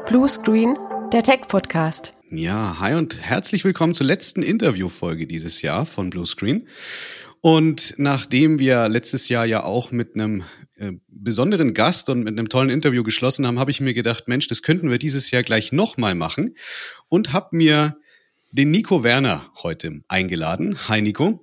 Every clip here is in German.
Bluescreen, der Tech-Podcast. Ja, hi und herzlich willkommen zur letzten Interviewfolge dieses Jahr von Bluescreen. Und nachdem wir letztes Jahr ja auch mit einem besonderen Gast und mit einem tollen Interview geschlossen haben, habe ich mir gedacht, Mensch, das könnten wir dieses Jahr gleich nochmal machen und habe mir den Nico Werner heute eingeladen. Hi Nico.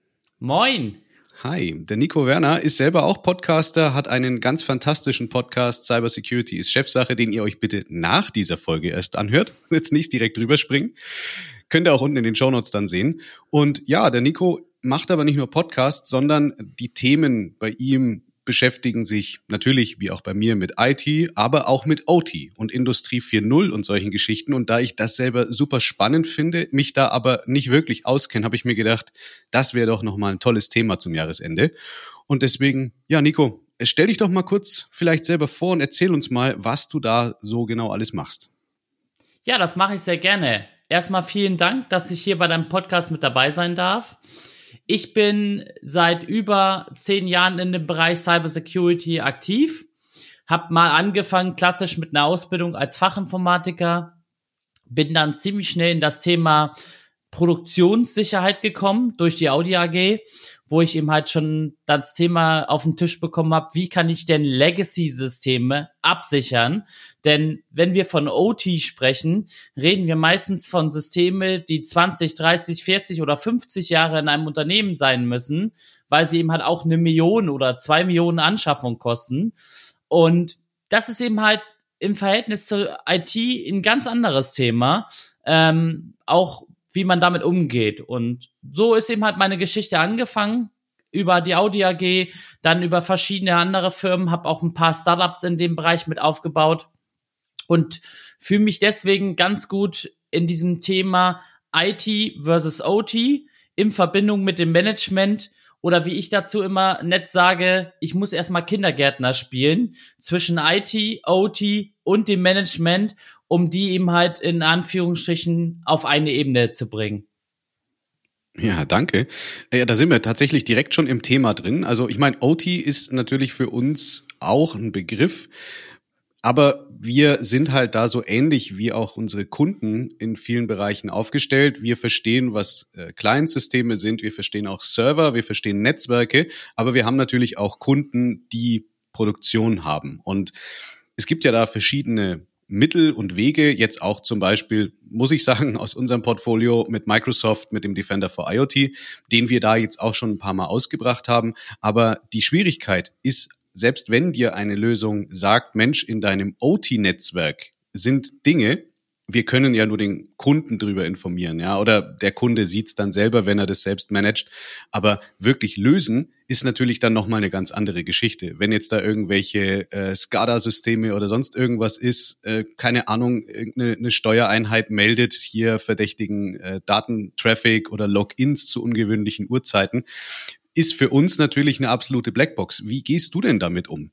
Moin. Hi, der Nico Werner ist selber auch Podcaster, hat einen ganz fantastischen Podcast, Cybersecurity ist Chefsache, den ihr euch bitte nach dieser Folge erst anhört, jetzt nicht direkt rüberspringen. Könnt ihr auch unten in den Shownotes dann sehen. Und ja, der Nico macht aber nicht nur Podcasts, sondern die Themen bei ihm beschäftigen sich natürlich, wie auch bei mir, mit IT, aber auch mit OT und Industrie 4.0 und solchen Geschichten. Und da ich das selber super spannend finde, mich da aber nicht wirklich auskenne, habe ich mir gedacht, das wäre doch nochmal ein tolles Thema zum Jahresende. Und deswegen, ja, Nico, stell dich doch mal kurz vielleicht selber vor und erzähl uns mal, was du da so genau alles machst. Ja, das mache ich sehr gerne. Erstmal vielen Dank, dass ich hier bei deinem Podcast mit dabei sein darf. Ich bin seit über 10 Jahren in dem Bereich Cybersecurity aktiv, habe mal angefangen klassisch mit einer Ausbildung als Fachinformatiker, bin dann ziemlich schnell in das Thema Produktionssicherheit gekommen durch die Audi AG, wo ich eben halt schon das Thema auf den Tisch bekommen habe, wie kann ich denn Legacy-Systeme absichern? Denn wenn wir von OT sprechen, reden wir meistens von Systemen, die 20, 30, 40 oder 50 Jahre in einem Unternehmen sein müssen, weil sie eben halt auch 1 Million oder 2 Millionen Anschaffung kosten. Und das ist eben halt im Verhältnis zur IT ein ganz anderes Thema, auch wie man damit umgeht. Und so ist eben halt meine Geschichte angefangen, über die Audi AG, dann über verschiedene andere Firmen, habe auch ein paar Startups in dem Bereich mit aufgebaut und fühle mich deswegen ganz gut in diesem Thema IT versus OT in Verbindung mit dem Management oder wie ich dazu immer nett sage, ich muss erstmal Kindergärtner spielen zwischen IT, OT und dem Management, um die eben halt in Anführungsstrichen auf eine Ebene zu bringen. Ja, danke. Ja, da sind wir tatsächlich direkt schon im Thema drin. Also ich meine, OT ist natürlich für uns auch ein Begriff, aber wir sind halt da so ähnlich wie auch unsere Kunden in vielen Bereichen aufgestellt. Wir verstehen, was Client-Systeme sind, wir verstehen auch Server, wir verstehen Netzwerke, aber wir haben natürlich auch Kunden, die Produktion haben. Und es gibt ja da verschiedene Mittel und Wege, jetzt auch zum Beispiel, muss ich sagen, aus unserem Portfolio mit Microsoft, mit dem Defender for IoT, den wir da jetzt auch schon ein paar Mal ausgebracht haben. Aber die Schwierigkeit ist, selbst wenn dir eine Lösung sagt, Mensch, in deinem OT-Netzwerk sind Dinge, wir können ja nur den Kunden drüber informieren, ja, oder der Kunde sieht's dann selber, wenn er das selbst managt. Aber wirklich lösen ist natürlich dann nochmal eine ganz andere Geschichte. Wenn jetzt da irgendwelche SCADA-Systeme oder sonst irgendwas ist, keine Ahnung, eine Steuereinheit meldet hier verdächtigen Datentraffic oder Logins zu ungewöhnlichen Uhrzeiten, ist für uns natürlich eine absolute Blackbox. Wie gehst du denn damit um?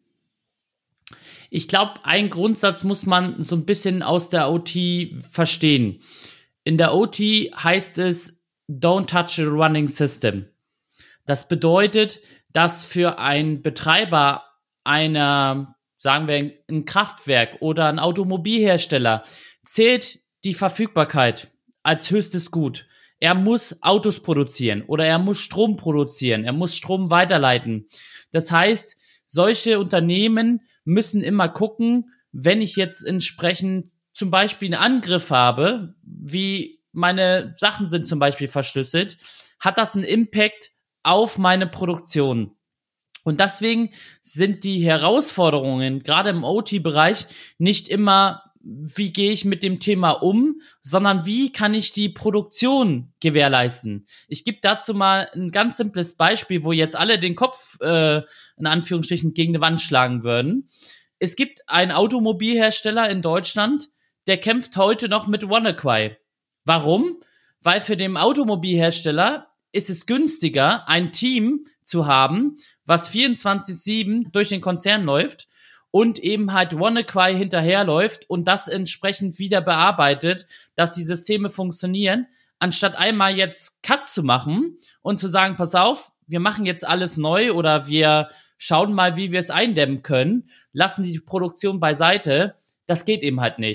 Ich glaube, einen Grundsatz muss man so ein bisschen aus der OT verstehen. In der OT heißt es, don't touch a running system. Das bedeutet, dass für einen Betreiber einer, sagen wir, ein Kraftwerk oder ein Automobilhersteller zählt die Verfügbarkeit als höchstes Gut. Er muss Autos produzieren oder er muss Strom produzieren, er muss Strom weiterleiten. Das heißt, solche Unternehmen müssen immer gucken, wenn ich jetzt entsprechend zum Beispiel einen Angriff habe, wie meine Sachen sind zum Beispiel verschlüsselt, hat das einen Impact auf meine Produktion. Und deswegen sind die Herausforderungen, gerade im OT-Bereich, nicht immer, wie gehe ich mit dem Thema um, sondern wie kann ich die Produktion gewährleisten. Ich gebe dazu mal ein ganz simples Beispiel, wo jetzt alle den Kopf in Anführungsstrichen gegen die Wand schlagen würden. Es gibt einen Automobilhersteller in Deutschland, der kämpft heute noch mit WannaCry. Warum? Weil für den Automobilhersteller ist es günstiger, ein Team zu haben, was 24/7 durch den Konzern läuft und eben halt WannaCry hinterherläuft und das entsprechend wieder bearbeitet, dass die Systeme funktionieren, anstatt einmal jetzt Cut zu machen und zu sagen, pass auf, wir machen jetzt alles neu oder wir schauen mal, wie wir es eindämmen können, lassen die Produktion beiseite. Das geht eben halt nicht.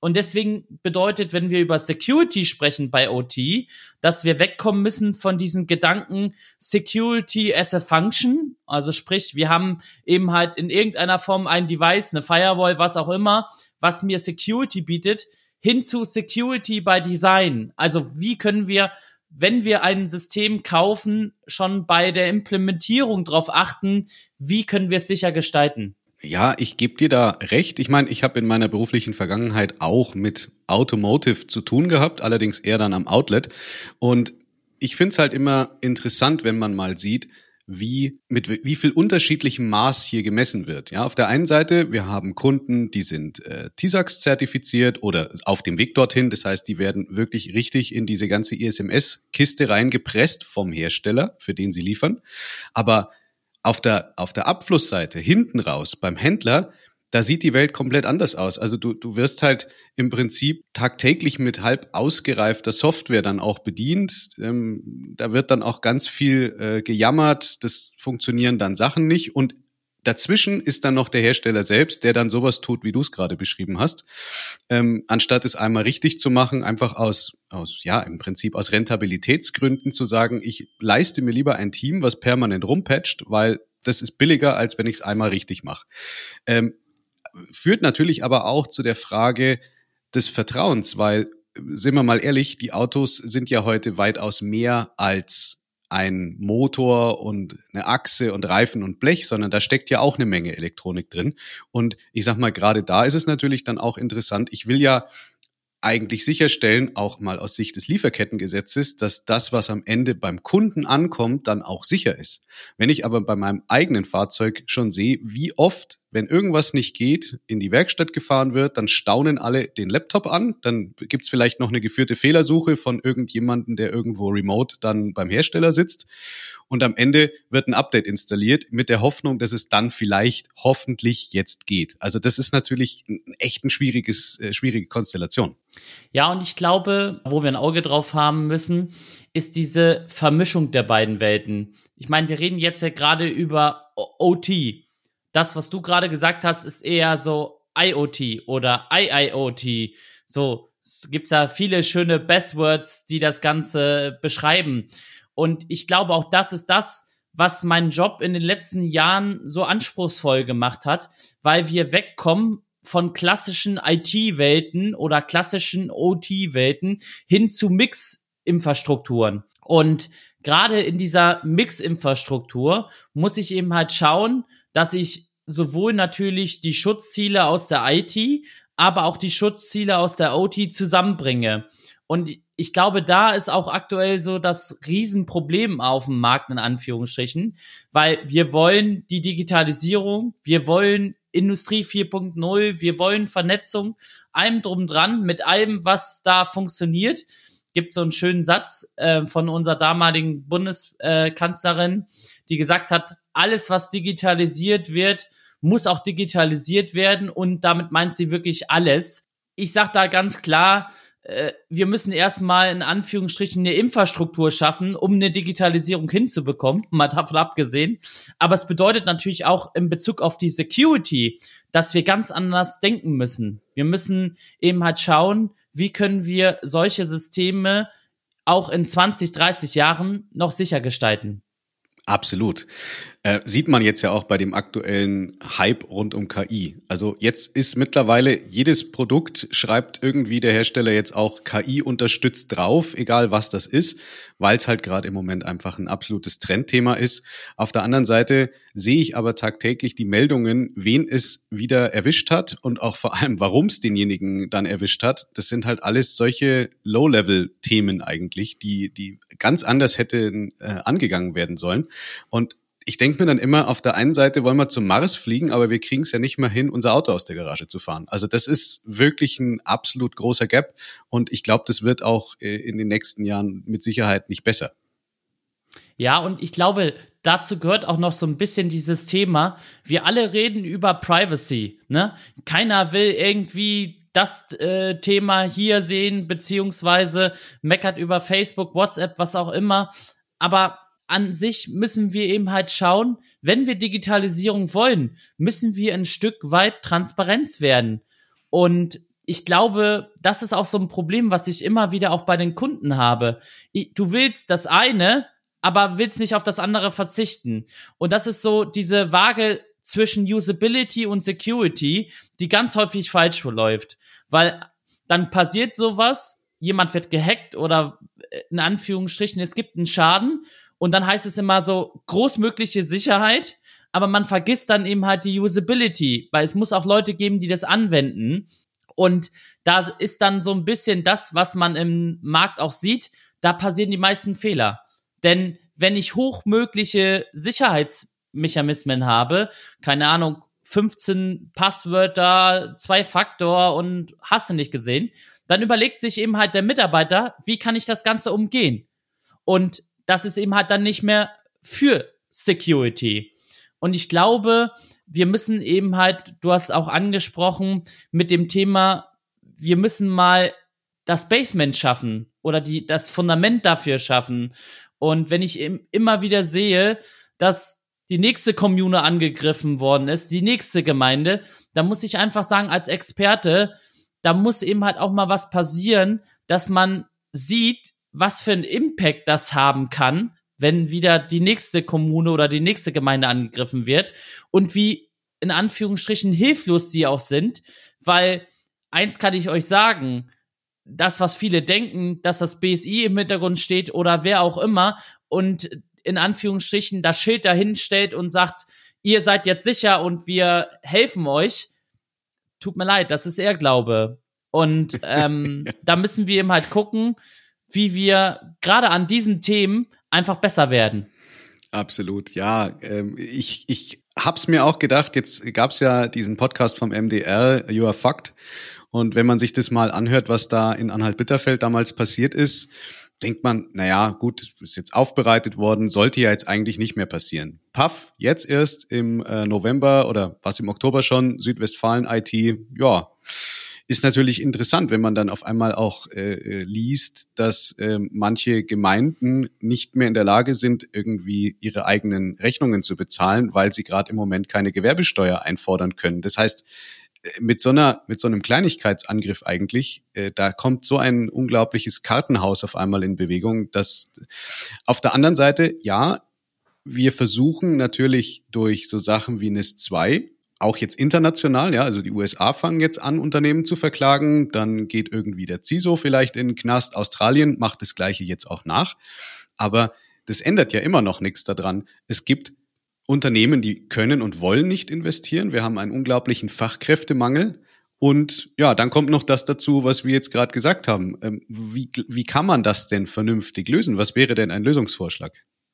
Und deswegen bedeutet, wenn wir über Security sprechen bei OT, dass wir wegkommen müssen von diesen Gedanken Security as a Function. Also sprich, wir haben eben halt in irgendeiner Form ein Device, eine Firewall, was auch immer, was mir Security bietet, hin zu Security by Design. Also wie können wir, wenn wir ein System kaufen, schon bei der Implementierung darauf achten, wie können wir es sicher gestalten? Ja, ich gebe dir da recht. Ich meine, ich habe in meiner beruflichen Vergangenheit auch mit Automotive zu tun gehabt, allerdings eher dann am Outlet. Und ich finde es halt immer interessant, wenn man mal sieht, mit wie viel unterschiedlichem Maß hier gemessen wird. Ja, auf der einen Seite, wir haben Kunden, die sind TISAX zertifiziert oder auf dem Weg dorthin. Das heißt, die werden wirklich richtig in diese ganze ISMS-Kiste reingepresst vom Hersteller, für den sie liefern. Aber auf der Abflussseite, hinten raus, beim Händler, da sieht die Welt komplett anders aus. Also du wirst halt im Prinzip tagtäglich mit halb ausgereifter Software dann auch bedient. Da wird dann auch ganz viel gejammert, das funktionieren dann Sachen nicht. Und dazwischen ist dann noch der Hersteller selbst, der dann sowas tut, wie du es gerade beschrieben hast. Anstatt es einmal richtig zu machen, einfach im Prinzip aus Rentabilitätsgründen zu sagen, ich leiste mir lieber ein Team, was permanent rumpatcht, weil das ist billiger, als wenn ich es einmal richtig mache. Führt natürlich aber auch zu der Frage des Vertrauens, weil, sind wir mal ehrlich, die Autos sind ja heute weitaus mehr als ein Motor und eine Achse und Reifen und Blech, sondern da steckt ja auch eine Menge Elektronik drin. Und ich sag mal, gerade da ist es natürlich dann auch interessant. Ich will ja eigentlich sicherstellen, auch mal aus Sicht des Lieferkettengesetzes, dass das, was am Ende beim Kunden ankommt, dann auch sicher ist. Wenn ich aber bei meinem eigenen Fahrzeug schon sehe, wie oft, wenn irgendwas nicht geht, in die Werkstatt gefahren wird, dann staunen alle den Laptop an, dann gibt's vielleicht noch eine geführte Fehlersuche von irgendjemandem, der irgendwo remote dann beim Hersteller sitzt. Und am Ende wird ein Update installiert mit der Hoffnung, dass es dann vielleicht hoffentlich jetzt geht. Also das ist natürlich echt eine schwierige Konstellation. Ja, und ich glaube, wo wir ein Auge drauf haben müssen, ist diese Vermischung der beiden Welten. Ich meine, wir reden jetzt ja gerade über OT. Das, was du gerade gesagt hast, ist eher so IoT oder IIoT. So gibt's da viele schöne Buzzwords, die das Ganze beschreiben. Und ich glaube, auch das ist das, was meinen Job in den letzten Jahren so anspruchsvoll gemacht hat, weil wir wegkommen von klassischen IT-Welten oder klassischen OT-Welten hin zu Mix-Infrastrukturen. Und gerade in dieser Mix-Infrastruktur muss ich eben halt schauen, dass ich sowohl natürlich die Schutzziele aus der IT, aber auch die Schutzziele aus der OT zusammenbringe. Und ich glaube, da ist auch aktuell so das Riesenproblem auf dem Markt, in Anführungsstrichen, weil wir wollen die Digitalisierung, wir wollen Industrie 4.0, wir wollen Vernetzung, allem drum dran, mit allem, was da funktioniert. Gibt so einen schönen Satz von unserer damaligen Bundeskanzlerin, die gesagt hat, alles, was digitalisiert wird, muss auch digitalisiert werden, und damit meint sie wirklich alles. Ich sag da ganz klar, wir müssen erstmal in Anführungsstrichen eine Infrastruktur schaffen, um eine Digitalisierung hinzubekommen, mal davon abgesehen. Aber es bedeutet natürlich auch in Bezug auf die Security, dass wir ganz anders denken müssen. Wir müssen eben halt schauen, wie können wir solche Systeme auch in 20, 30 Jahren noch sicher gestalten. Absolut. Sieht man jetzt ja auch bei dem aktuellen Hype rund um KI. Also jetzt ist mittlerweile jedes Produkt, schreibt irgendwie der Hersteller jetzt auch KI unterstützt drauf, egal was das ist, weil es halt gerade im Moment einfach ein absolutes Trendthema ist. Auf der anderen Seite sehe ich aber tagtäglich die Meldungen, wen es wieder erwischt hat und auch vor allem, warum es denjenigen dann erwischt hat. Das sind halt alles solche Low-Level-Themen eigentlich, die ganz anders hätten angegangen werden sollen. Und ich denke mir dann immer, auf der einen Seite wollen wir zum Mars fliegen, aber wir kriegen es ja nicht mal hin, unser Auto aus der Garage zu fahren. Also das ist wirklich ein absolut großer Gap, und ich glaube, das wird auch in den nächsten Jahren mit Sicherheit nicht besser. Ja, und ich glaube, dazu gehört auch noch so ein bisschen dieses Thema, wir alle reden über Privacy, ne? Keiner will irgendwie das Thema hier sehen, beziehungsweise meckert über Facebook, WhatsApp, was auch immer, aber an sich müssen wir eben halt schauen, wenn wir Digitalisierung wollen, müssen wir ein Stück weit Transparenz werden. Und ich glaube, das ist auch so ein Problem, was ich immer wieder auch bei den Kunden habe. Du willst das eine, aber willst nicht auf das andere verzichten. Und das ist so diese Waage zwischen Usability und Security, die ganz häufig falsch läuft. Weil dann passiert sowas, jemand wird gehackt oder in Anführungsstrichen, es gibt einen Schaden und dann heißt es immer so großmögliche Sicherheit, aber man vergisst dann eben halt die Usability, weil es muss auch Leute geben, die das anwenden. Und da ist dann so ein bisschen das, was man im Markt auch sieht, da passieren die meisten Fehler. Denn wenn ich hochmögliche Sicherheitsmechanismen habe, keine Ahnung, 15 Passwörter, 2-Faktor und hast du nicht gesehen, dann überlegt sich eben halt der Mitarbeiter, wie kann ich das Ganze umgehen? Und das ist eben halt dann nicht mehr für Security. Und ich glaube, wir müssen eben halt, du hast auch angesprochen, mit dem Thema, wir müssen mal das Basement schaffen oder das Fundament dafür schaffen. Und wenn ich immer wieder sehe, dass die nächste Kommune angegriffen worden ist, die nächste Gemeinde, dann muss ich einfach sagen, als Experte, da muss eben halt auch mal was passieren, dass man sieht, was für einen Impact das haben kann, wenn wieder die nächste Kommune oder die nächste Gemeinde angegriffen wird und wie in Anführungsstrichen hilflos die auch sind, weil eins kann ich euch sagen, das, was viele denken, dass das BSI im Hintergrund steht oder wer auch immer und in Anführungsstrichen das Schild dahin stellt und sagt, ihr seid jetzt sicher und wir helfen euch, tut mir leid, das ist Irrglaube. Und da müssen wir eben halt gucken, wie wir gerade an diesen Themen einfach besser werden. Absolut, ja. Ich hab's mir auch gedacht, jetzt gab's ja diesen Podcast vom MDR, You Are Fucked. Und wenn man sich das mal anhört, was da in Anhalt-Bitterfeld damals passiert ist, denkt man, naja, gut, ist jetzt aufbereitet worden, sollte ja jetzt eigentlich nicht mehr passieren. Paff, jetzt erst im November oder was im Oktober schon, Südwestfalen-IT, ja, ist natürlich interessant, wenn man dann auf einmal auch liest, dass manche Gemeinden nicht mehr in der Lage sind, irgendwie ihre eigenen Rechnungen zu bezahlen, weil sie gerade im Moment keine Gewerbesteuer einfordern können. Das heißt, mit so einem Kleinigkeitsangriff eigentlich, da kommt so ein unglaubliches Kartenhaus auf einmal in Bewegung, dass auf der anderen Seite, ja, wir versuchen natürlich durch so Sachen wie NIS 2, auch jetzt international, ja, also die USA fangen jetzt an, Unternehmen zu verklagen, dann geht irgendwie der CISO vielleicht in den Knast, Australien macht das Gleiche jetzt auch nach, aber das ändert ja immer noch nichts daran. Es gibt Unternehmen, die können und wollen nicht investieren. Wir haben einen unglaublichen Fachkräftemangel. Und ja, dann kommt noch das dazu, was wir jetzt gerade gesagt haben. Wie kann man das denn vernünftig lösen? Was wäre denn ein Lösungsvorschlag?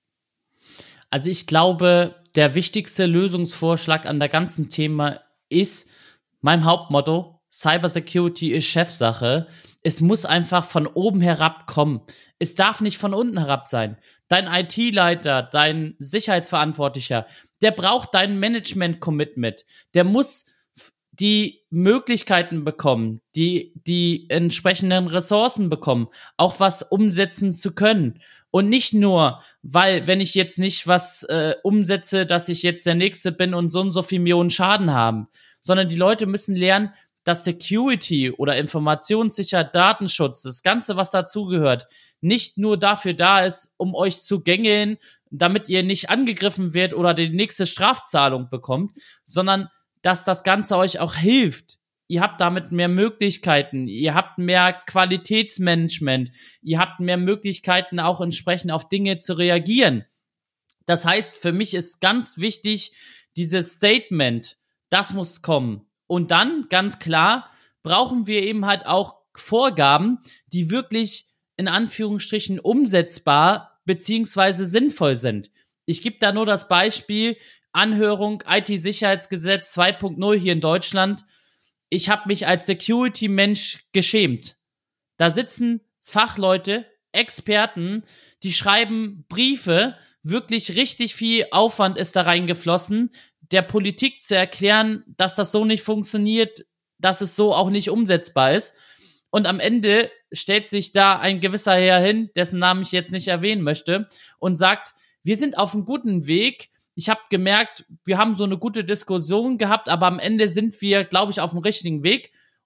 Also ich glaube, der wichtigste Lösungsvorschlag an der ganzen Thema ist mein Hauptmotto, Cybersecurity ist Chefsache. Es muss einfach von oben herab kommen. Es darf nicht von unten herab sein. Dein IT-Leiter, dein Sicherheitsverantwortlicher, der braucht dein Management-Commitment. Der muss die Möglichkeiten bekommen, die entsprechenden Ressourcen bekommen, auch was umsetzen zu können. Und nicht nur, weil, wenn ich jetzt nicht was umsetze, dass ich jetzt der Nächste bin und so viel Millionen Schaden haben, sondern die Leute müssen lernen, dass Security oder Informationssicherheit, Datenschutz, das Ganze, was dazugehört, nicht nur dafür da ist, um euch zu gängeln, damit ihr nicht angegriffen werdet oder die nächste Strafzahlung bekommt, sondern dass das Ganze euch auch hilft. Ihr habt damit mehr Möglichkeiten, ihr habt mehr Qualitätsmanagement, ihr habt mehr Möglichkeiten, auch entsprechend auf Dinge zu reagieren. Das heißt, für mich ist ganz wichtig, dieses Statement, das muss kommen. Und dann, ganz klar, brauchen wir eben halt auch Vorgaben, die wirklich in Anführungsstrichen umsetzbar beziehungsweise sinnvoll sind. Ich gebe da nur das Beispiel, Anhörung IT-Sicherheitsgesetz 2.0 hier in Deutschland. Ich habe mich als Security-Mensch geschämt. Da sitzen Fachleute, Experten, die schreiben Briefe, wirklich richtig viel Aufwand ist da reingeflossen, der Politik zu erklären, dass das so nicht funktioniert, dass es so auch nicht umsetzbar ist. Und am Ende stellt sich da ein gewisser Herr hin, dessen Namen ich jetzt nicht erwähnen möchte, und sagt, wir sind auf einem guten Weg. Ich habe gemerkt, wir haben so eine gute Diskussion gehabt, aber am Ende sind wir, glaube ich, auf dem richtigen Weg.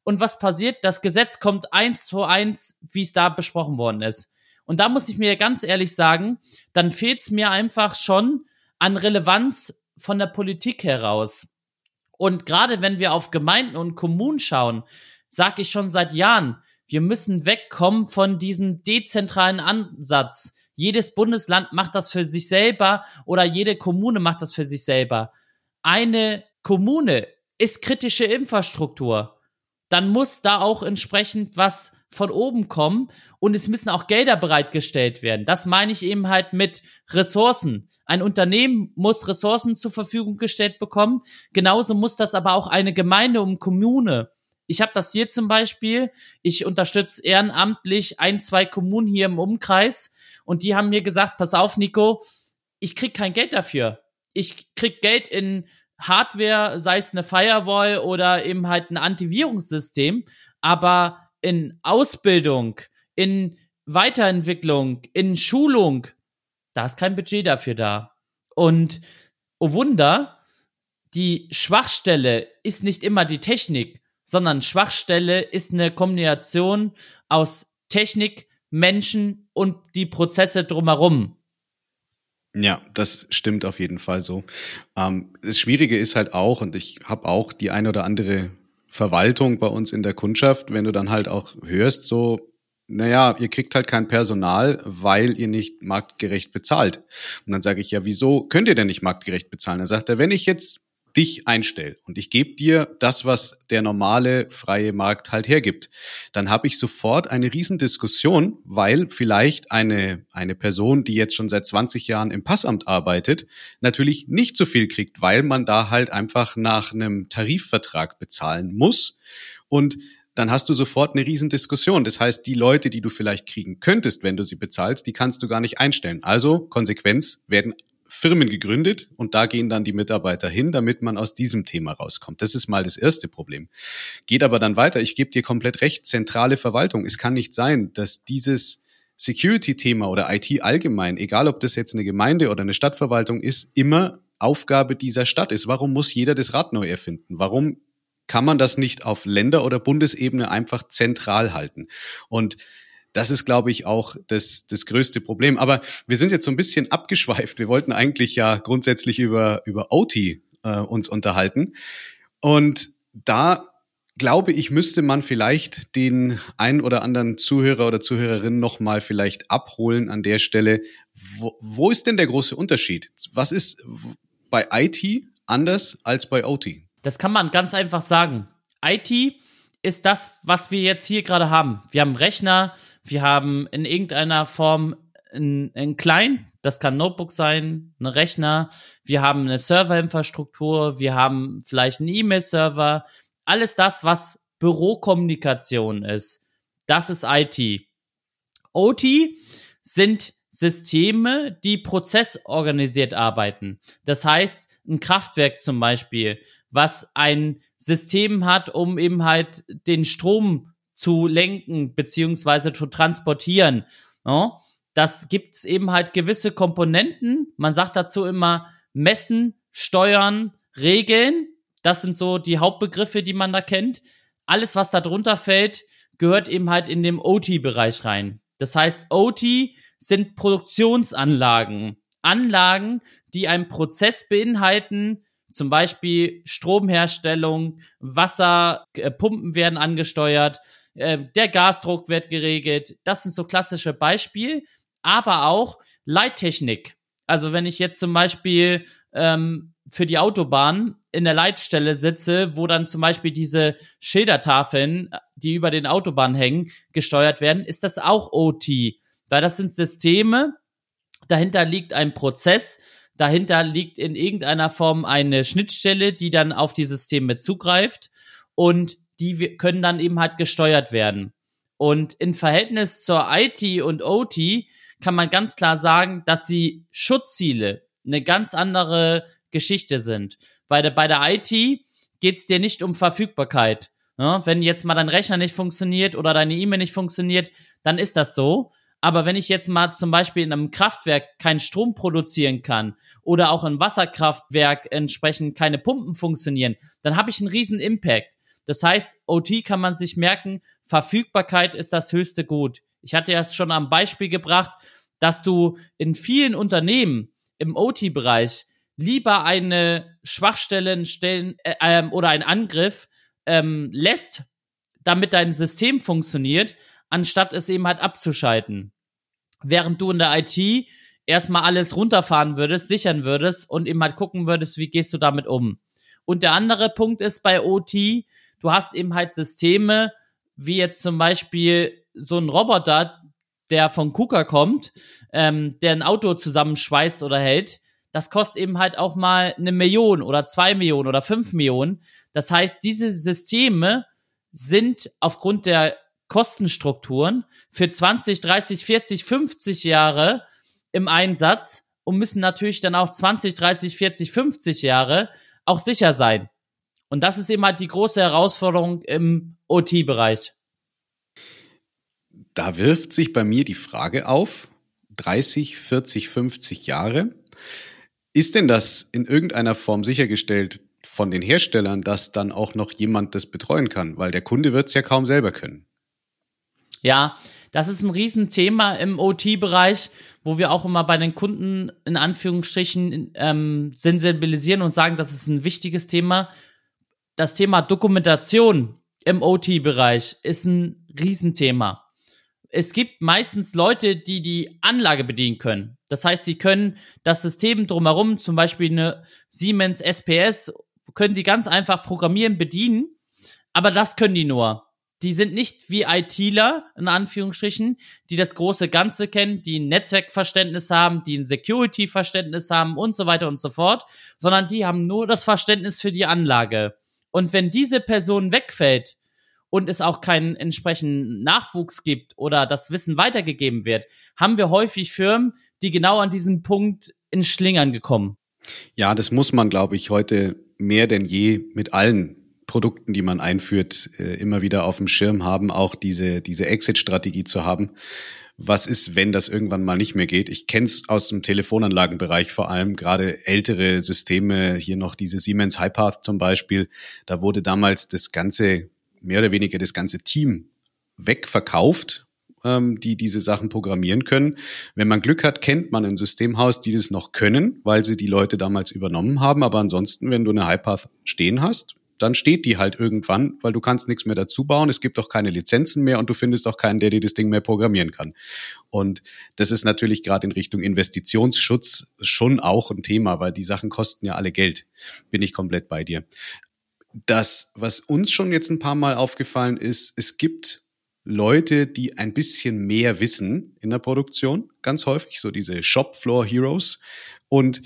und was passiert? Das Gesetz kommt 1:1, wie es da besprochen worden ist. Und da muss ich mir ganz ehrlich sagen, dann fehlt es mir einfach schon an Relevanz von der Politik heraus. Und gerade wenn wir auf Gemeinden und Kommunen schauen, sage ich schon seit Jahren, wir müssen wegkommen von diesem dezentralen Ansatz. Jedes Bundesland macht das für sich selber oder jede Kommune macht das für sich selber. Eine Kommune ist kritische Infrastruktur. Dann muss da auch entsprechend was von oben kommen und es müssen auch Gelder bereitgestellt werden. Das meine ich eben halt mit Ressourcen. Ein Unternehmen muss Ressourcen zur Verfügung gestellt bekommen. Genauso muss das aber auch eine Gemeinde und Kommune. Ich habe das hier zum Beispiel. Ich unterstütze ehrenamtlich 1-2 Kommunen hier im Umkreis und die haben mir gesagt, pass auf, Nico, ich krieg kein Geld dafür. Ich krieg Geld in Hardware, sei es eine Firewall oder eben halt ein Antivirungssystem, aber in Ausbildung, in Weiterentwicklung, in Schulung, da ist kein Budget dafür da. Und oh Wunder, die Schwachstelle ist nicht immer die Technik, sondern Schwachstelle ist eine Kombination aus Technik, Menschen und die Prozesse drumherum. Ja, das stimmt auf jeden Fall so. Das Schwierige ist halt auch, und ich habe auch die ein oder andere Verwaltung bei uns in der Kundschaft, wenn du dann halt auch hörst, so, naja, ihr kriegt halt kein Personal, weil ihr nicht marktgerecht bezahlt. Und dann sage ich, ja, wieso könnt ihr denn nicht marktgerecht bezahlen? Dann sagt er, wenn ich jetzt dich einstelle und ich gebe dir das, was der normale freie Markt halt hergibt, dann habe ich sofort eine Riesendiskussion, weil vielleicht eine Person, die jetzt schon seit 20 Jahren im Passamt arbeitet, natürlich nicht so viel kriegt, weil man da halt einfach nach einem Tarifvertrag bezahlen muss und dann hast du sofort eine Riesendiskussion. Das heißt, die Leute, die du vielleicht kriegen könntest, wenn du sie bezahlst, die kannst du gar nicht einstellen. Also, Konsequenz, werden Firmen gegründet und da gehen dann die Mitarbeiter hin, damit man aus diesem Thema rauskommt. Das ist mal das erste Problem. Geht aber dann weiter. Ich gebe dir komplett recht, zentrale Verwaltung. Es kann nicht sein, dass dieses Security-Thema oder IT allgemein, egal ob das jetzt eine Gemeinde oder eine Stadtverwaltung ist, immer Aufgabe dieser Stadt ist. Warum muss jeder das Rad neu erfinden? Warum kann man das nicht auf Länder- oder Bundesebene einfach zentral halten? Und das ist, glaube ich, auch das größte Problem. Aber wir sind jetzt so ein bisschen abgeschweift. Wir wollten eigentlich ja grundsätzlich über OT uns unterhalten. Und da, glaube ich, müsste man vielleicht den einen oder anderen Zuhörer oder Zuhörerin nochmal vielleicht abholen an der Stelle. Wo ist denn der große Unterschied? Was ist bei IT anders als bei OT? Das kann man ganz einfach sagen. IT ist das, was wir jetzt hier gerade haben. Wir haben einen Rechner, wir haben in irgendeiner Form einen Client, das kann ein Notebook sein, ein Rechner, wir haben eine Serverinfrastruktur, wir haben vielleicht einen E-Mail-Server, alles das, was Bürokommunikation ist, das ist IT. OT sind Systeme, die prozessorganisiert arbeiten. Das heißt, ein Kraftwerk zum Beispiel, was ein System hat, um eben halt den Strom zu lenken beziehungsweise zu transportieren. Ja, das gibt eben halt gewisse Komponenten. Man sagt dazu immer messen, steuern, regeln. Das sind so die Hauptbegriffe, die man da kennt. Alles, was da drunter fällt, gehört eben halt in den OT-Bereich rein. Das heißt, OT sind Produktionsanlagen. Anlagen, die einen Prozess beinhalten, zum Beispiel Stromherstellung, Wasserpumpen werden angesteuert, der Gasdruck wird geregelt. Das sind so klassische Beispiele, aber auch Leittechnik. Also wenn ich jetzt zum Beispiel für die Autobahn in der Leitstelle sitze, wo dann zum Beispiel diese Schildertafeln, die über den Autobahnen hängen, gesteuert werden, ist das auch OT. Weil das sind Systeme, dahinter liegt ein Prozess, dahinter liegt in irgendeiner Form eine Schnittstelle, die dann auf die Systeme zugreift und die können dann eben halt gesteuert werden. Und im Verhältnis zur IT und OT kann man ganz klar sagen, dass die Schutzziele eine ganz andere Geschichte sind. Weil bei der IT geht es dir nicht um Verfügbarkeit. Ja, wenn jetzt mal dein Rechner nicht funktioniert oder deine E-Mail nicht funktioniert, dann ist das so. Aber wenn ich jetzt mal zum Beispiel in einem Kraftwerk keinen Strom produzieren kann oder auch im Wasserkraftwerk entsprechend keine Pumpen funktionieren, dann habe ich einen riesen Impact. Das heißt, OT kann man sich merken, Verfügbarkeit ist das höchste Gut. Ich hatte ja schon am Beispiel gebracht, dass du in vielen Unternehmen im OT-Bereich lieber eine Schwachstelle oder einen Angriff lässt, damit dein System funktioniert, anstatt es eben halt abzuschalten. Während du in der IT erstmal alles runterfahren würdest, sichern würdest und eben halt gucken würdest, wie gehst du damit um. Und der andere Punkt ist bei OT, du hast eben halt Systeme, wie jetzt zum Beispiel so ein Roboter, der von KUKA kommt, der ein Auto zusammenschweißt oder hält. Das kostet eben halt auch mal 1 Million oder 2 Millionen oder 5 Millionen. Das heißt, diese Systeme sind aufgrund der Kostenstrukturen für 20, 30, 40, 50 Jahre im Einsatz und müssen natürlich dann auch 20, 30, 40, 50 Jahre auch sicher sein. Und das ist eben halt die große Herausforderung im OT-Bereich. Da wirft sich bei mir die Frage auf, 30, 40, 50 Jahre. Ist denn das in irgendeiner Form sichergestellt von den Herstellern, dass dann auch noch jemand das betreuen kann? Weil der Kunde wird es ja kaum selber können. Ja, das ist ein Riesenthema im OT-Bereich, wo wir auch immer bei den Kunden in Anführungsstrichen sensibilisieren und sagen, das ist ein wichtiges Thema. Das Thema Dokumentation im OT-Bereich ist ein Riesenthema. Es gibt meistens Leute, die die Anlage bedienen können. Das heißt, sie können das System drumherum, zum Beispiel eine Siemens SPS, können die ganz einfach programmieren, bedienen, aber das können die nur. Die sind nicht wie ITler, in Anführungsstrichen, die das große Ganze kennen, die ein Netzwerkverständnis haben, die ein Security-Verständnis haben und so weiter und so fort, sondern die haben nur das Verständnis für die Anlage. Und wenn diese Person wegfällt und es auch keinen entsprechenden Nachwuchs gibt oder das Wissen weitergegeben wird, haben wir häufig Firmen, die genau an diesem Punkt in Schlingern gekommen. Ja, das muss man, glaube ich, heute mehr denn je mit allen Produkten, die man einführt, immer wieder auf dem Schirm haben, auch diese Exit-Strategie zu haben. Was ist, wenn das irgendwann mal nicht mehr geht? Ich kenne es aus dem Telefonanlagenbereich vor allem, gerade ältere Systeme, hier noch diese Siemens HiPath zum Beispiel. Da wurde damals mehr oder weniger das ganze Team wegverkauft, die diese Sachen programmieren können. Wenn man Glück hat, kennt man ein Systemhaus, die das noch können, weil sie die Leute damals übernommen haben. Aber ansonsten, wenn du eine HiPath stehen hast, dann steht die halt irgendwann, weil du kannst nichts mehr dazu bauen, es gibt auch keine Lizenzen mehr und du findest auch keinen, der dir das Ding mehr programmieren kann. Und das ist natürlich gerade in Richtung Investitionsschutz schon auch ein Thema, weil die Sachen kosten ja alle Geld. Bin ich komplett bei dir. Das, was uns schon jetzt ein paar Mal aufgefallen ist, es gibt Leute, die ein bisschen mehr wissen in der Produktion, ganz häufig, so diese Shopfloor-Heroes, und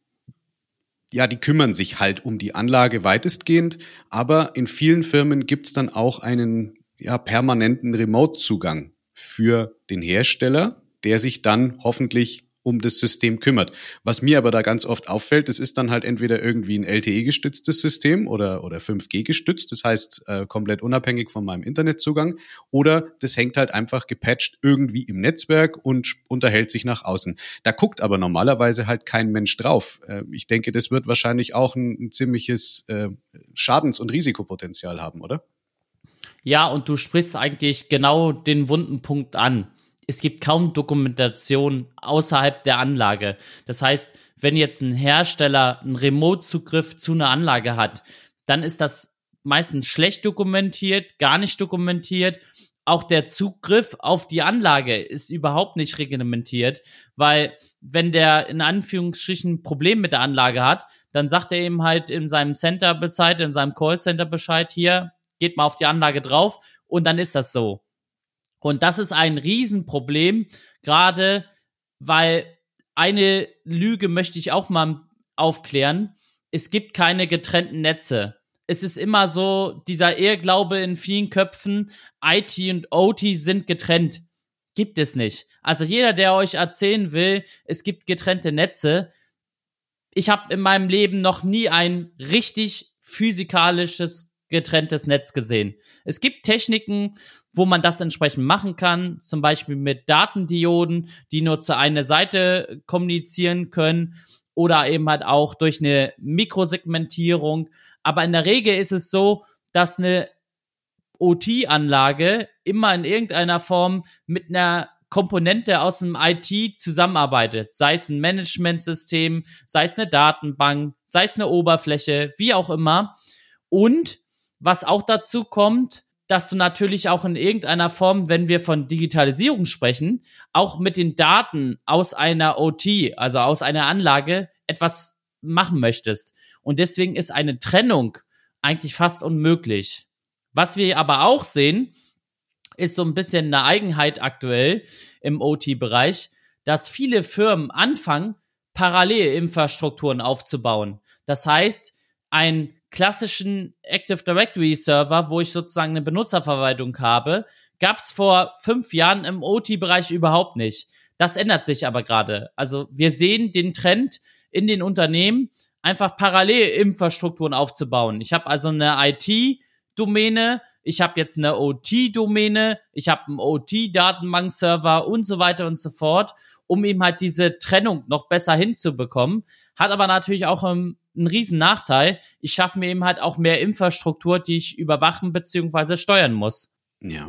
ja, die kümmern sich halt um die Anlage weitestgehend, aber in vielen Firmen gibt's dann auch einen permanenten Remote-Zugang für den Hersteller, der sich dann hoffentlich um das System kümmert. Was mir aber da ganz oft auffällt, das ist dann halt entweder irgendwie ein LTE-gestütztes System oder 5G-gestützt, das heißt komplett unabhängig von meinem Internetzugang, oder das hängt halt einfach gepatcht irgendwie im Netzwerk und unterhält sich nach außen. Da guckt aber normalerweise halt kein Mensch drauf. Ich denke, das wird wahrscheinlich auch ein ziemliches Schadens- und Risikopotenzial haben, oder? Ja, und du sprichst eigentlich genau den wunden Punkt an. Es gibt kaum Dokumentation außerhalb der Anlage. Das heißt, wenn jetzt ein Hersteller einen Remote-Zugriff zu einer Anlage hat, dann ist das meistens schlecht dokumentiert, gar nicht dokumentiert. Auch der Zugriff auf die Anlage ist überhaupt nicht reglementiert, weil wenn der in Anführungsstrichen ein Problem mit der Anlage hat, dann sagt er eben halt in seinem Center Bescheid, in seinem Callcenter Bescheid, hier, geht mal auf die Anlage drauf und dann ist das so. Und das ist ein Riesenproblem, gerade weil eine Lüge möchte ich auch mal aufklären. Es gibt keine getrennten Netze. Es ist immer so, dieser Irrglaube in vielen Köpfen, IT und OT sind getrennt. Gibt es nicht. Also jeder, der euch erzählen will, es gibt getrennte Netze. Ich habe in meinem Leben noch nie ein richtig physikalisches getrenntes Netz gesehen. Es gibt Techniken, wo man das entsprechend machen kann, zum Beispiel mit Datendioden, die nur zu einer Seite kommunizieren können oder eben halt auch durch eine Mikrosegmentierung. Aber in der Regel ist es so, dass eine OT-Anlage immer in irgendeiner Form mit einer Komponente aus dem IT zusammenarbeitet, sei es ein Managementsystem, sei es eine Datenbank, sei es eine Oberfläche, wie auch immer. Und was auch dazu kommt, dass du natürlich auch in irgendeiner Form, wenn wir von Digitalisierung sprechen, auch mit den Daten aus einer OT, also aus einer Anlage, etwas machen möchtest. Und deswegen ist eine Trennung eigentlich fast unmöglich. Was wir aber auch sehen, ist so ein bisschen eine Eigenheit aktuell im OT-Bereich, dass viele Firmen anfangen, Parallelinfrastrukturen aufzubauen. Das heißt, einen klassischen Active Directory Server, wo ich sozusagen eine Benutzerverwaltung habe, gab es vor 5 Jahren im OT-Bereich überhaupt nicht. Das ändert sich aber gerade. Also wir sehen den Trend in den Unternehmen, einfach Parallelinfrastrukturen aufzubauen. Ich habe also eine IT-Domäne, ich habe jetzt eine OT-Domäne, ich habe einen OT-Datenbank-Server und so weiter und so fort, um eben halt diese Trennung noch besser hinzubekommen. Hat aber natürlich auch einen riesen Nachteil. Ich schaffe mir eben halt auch mehr Infrastruktur, die ich überwachen bzw. steuern muss. Ja.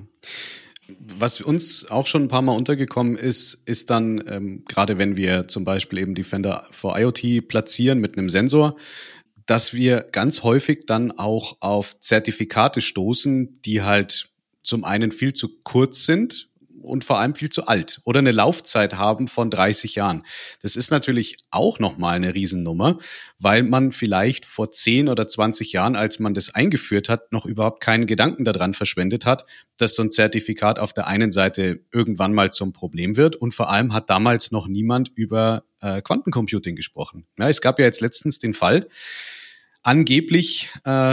Was uns auch schon ein paar Mal untergekommen ist dann, gerade wenn wir zum Beispiel eben Defender for IoT platzieren mit einem Sensor, dass wir ganz häufig dann auch auf Zertifikate stoßen, die halt zum einen viel zu kurz sind und vor allem viel zu alt oder eine Laufzeit haben von 30 Jahren. Das ist natürlich auch nochmal eine Riesennummer, weil man vielleicht vor 10 oder 20 Jahren, als man das eingeführt hat, noch überhaupt keinen Gedanken daran verschwendet hat, dass so ein Zertifikat auf der einen Seite irgendwann mal zum Problem wird und vor allem hat damals noch niemand über Quantencomputing gesprochen. Ja, es gab ja jetzt letztens den Fall, angeblich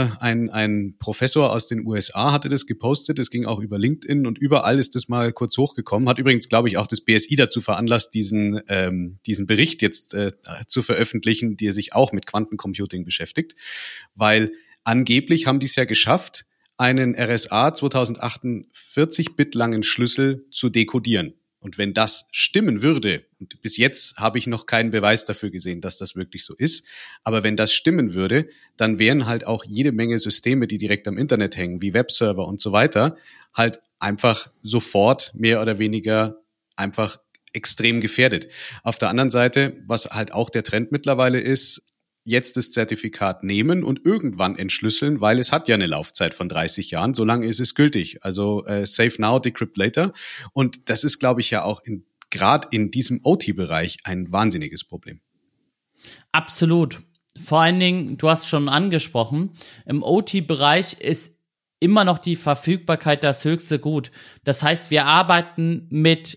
ein Professor aus den USA hatte das gepostet, es ging auch über LinkedIn und überall ist das mal kurz hochgekommen, hat übrigens, glaube ich, auch das BSI dazu veranlasst, diesen Bericht jetzt zu veröffentlichen, der sich auch mit Quantencomputing beschäftigt, weil angeblich haben die es ja geschafft, einen RSA 2048-Bit langen Schlüssel zu dekodieren. Und wenn das stimmen würde, und bis jetzt habe ich noch keinen Beweis dafür gesehen, dass das wirklich so ist, aber wenn das stimmen würde, dann wären halt auch jede Menge Systeme, die direkt am Internet hängen, wie Webserver und so weiter, halt einfach sofort mehr oder weniger einfach extrem gefährdet. Auf der anderen Seite, was halt auch der Trend mittlerweile ist, jetzt das Zertifikat nehmen und irgendwann entschlüsseln, weil es hat ja eine Laufzeit von 30 Jahren, solange ist es gültig. Also save now, decrypt later. Und das ist, glaube ich, ja auch gerade in diesem OT-Bereich ein wahnsinniges Problem. Absolut. Vor allen Dingen, du hast schon angesprochen, im OT-Bereich ist immer noch die Verfügbarkeit das höchste Gut. Das heißt, wir arbeiten mit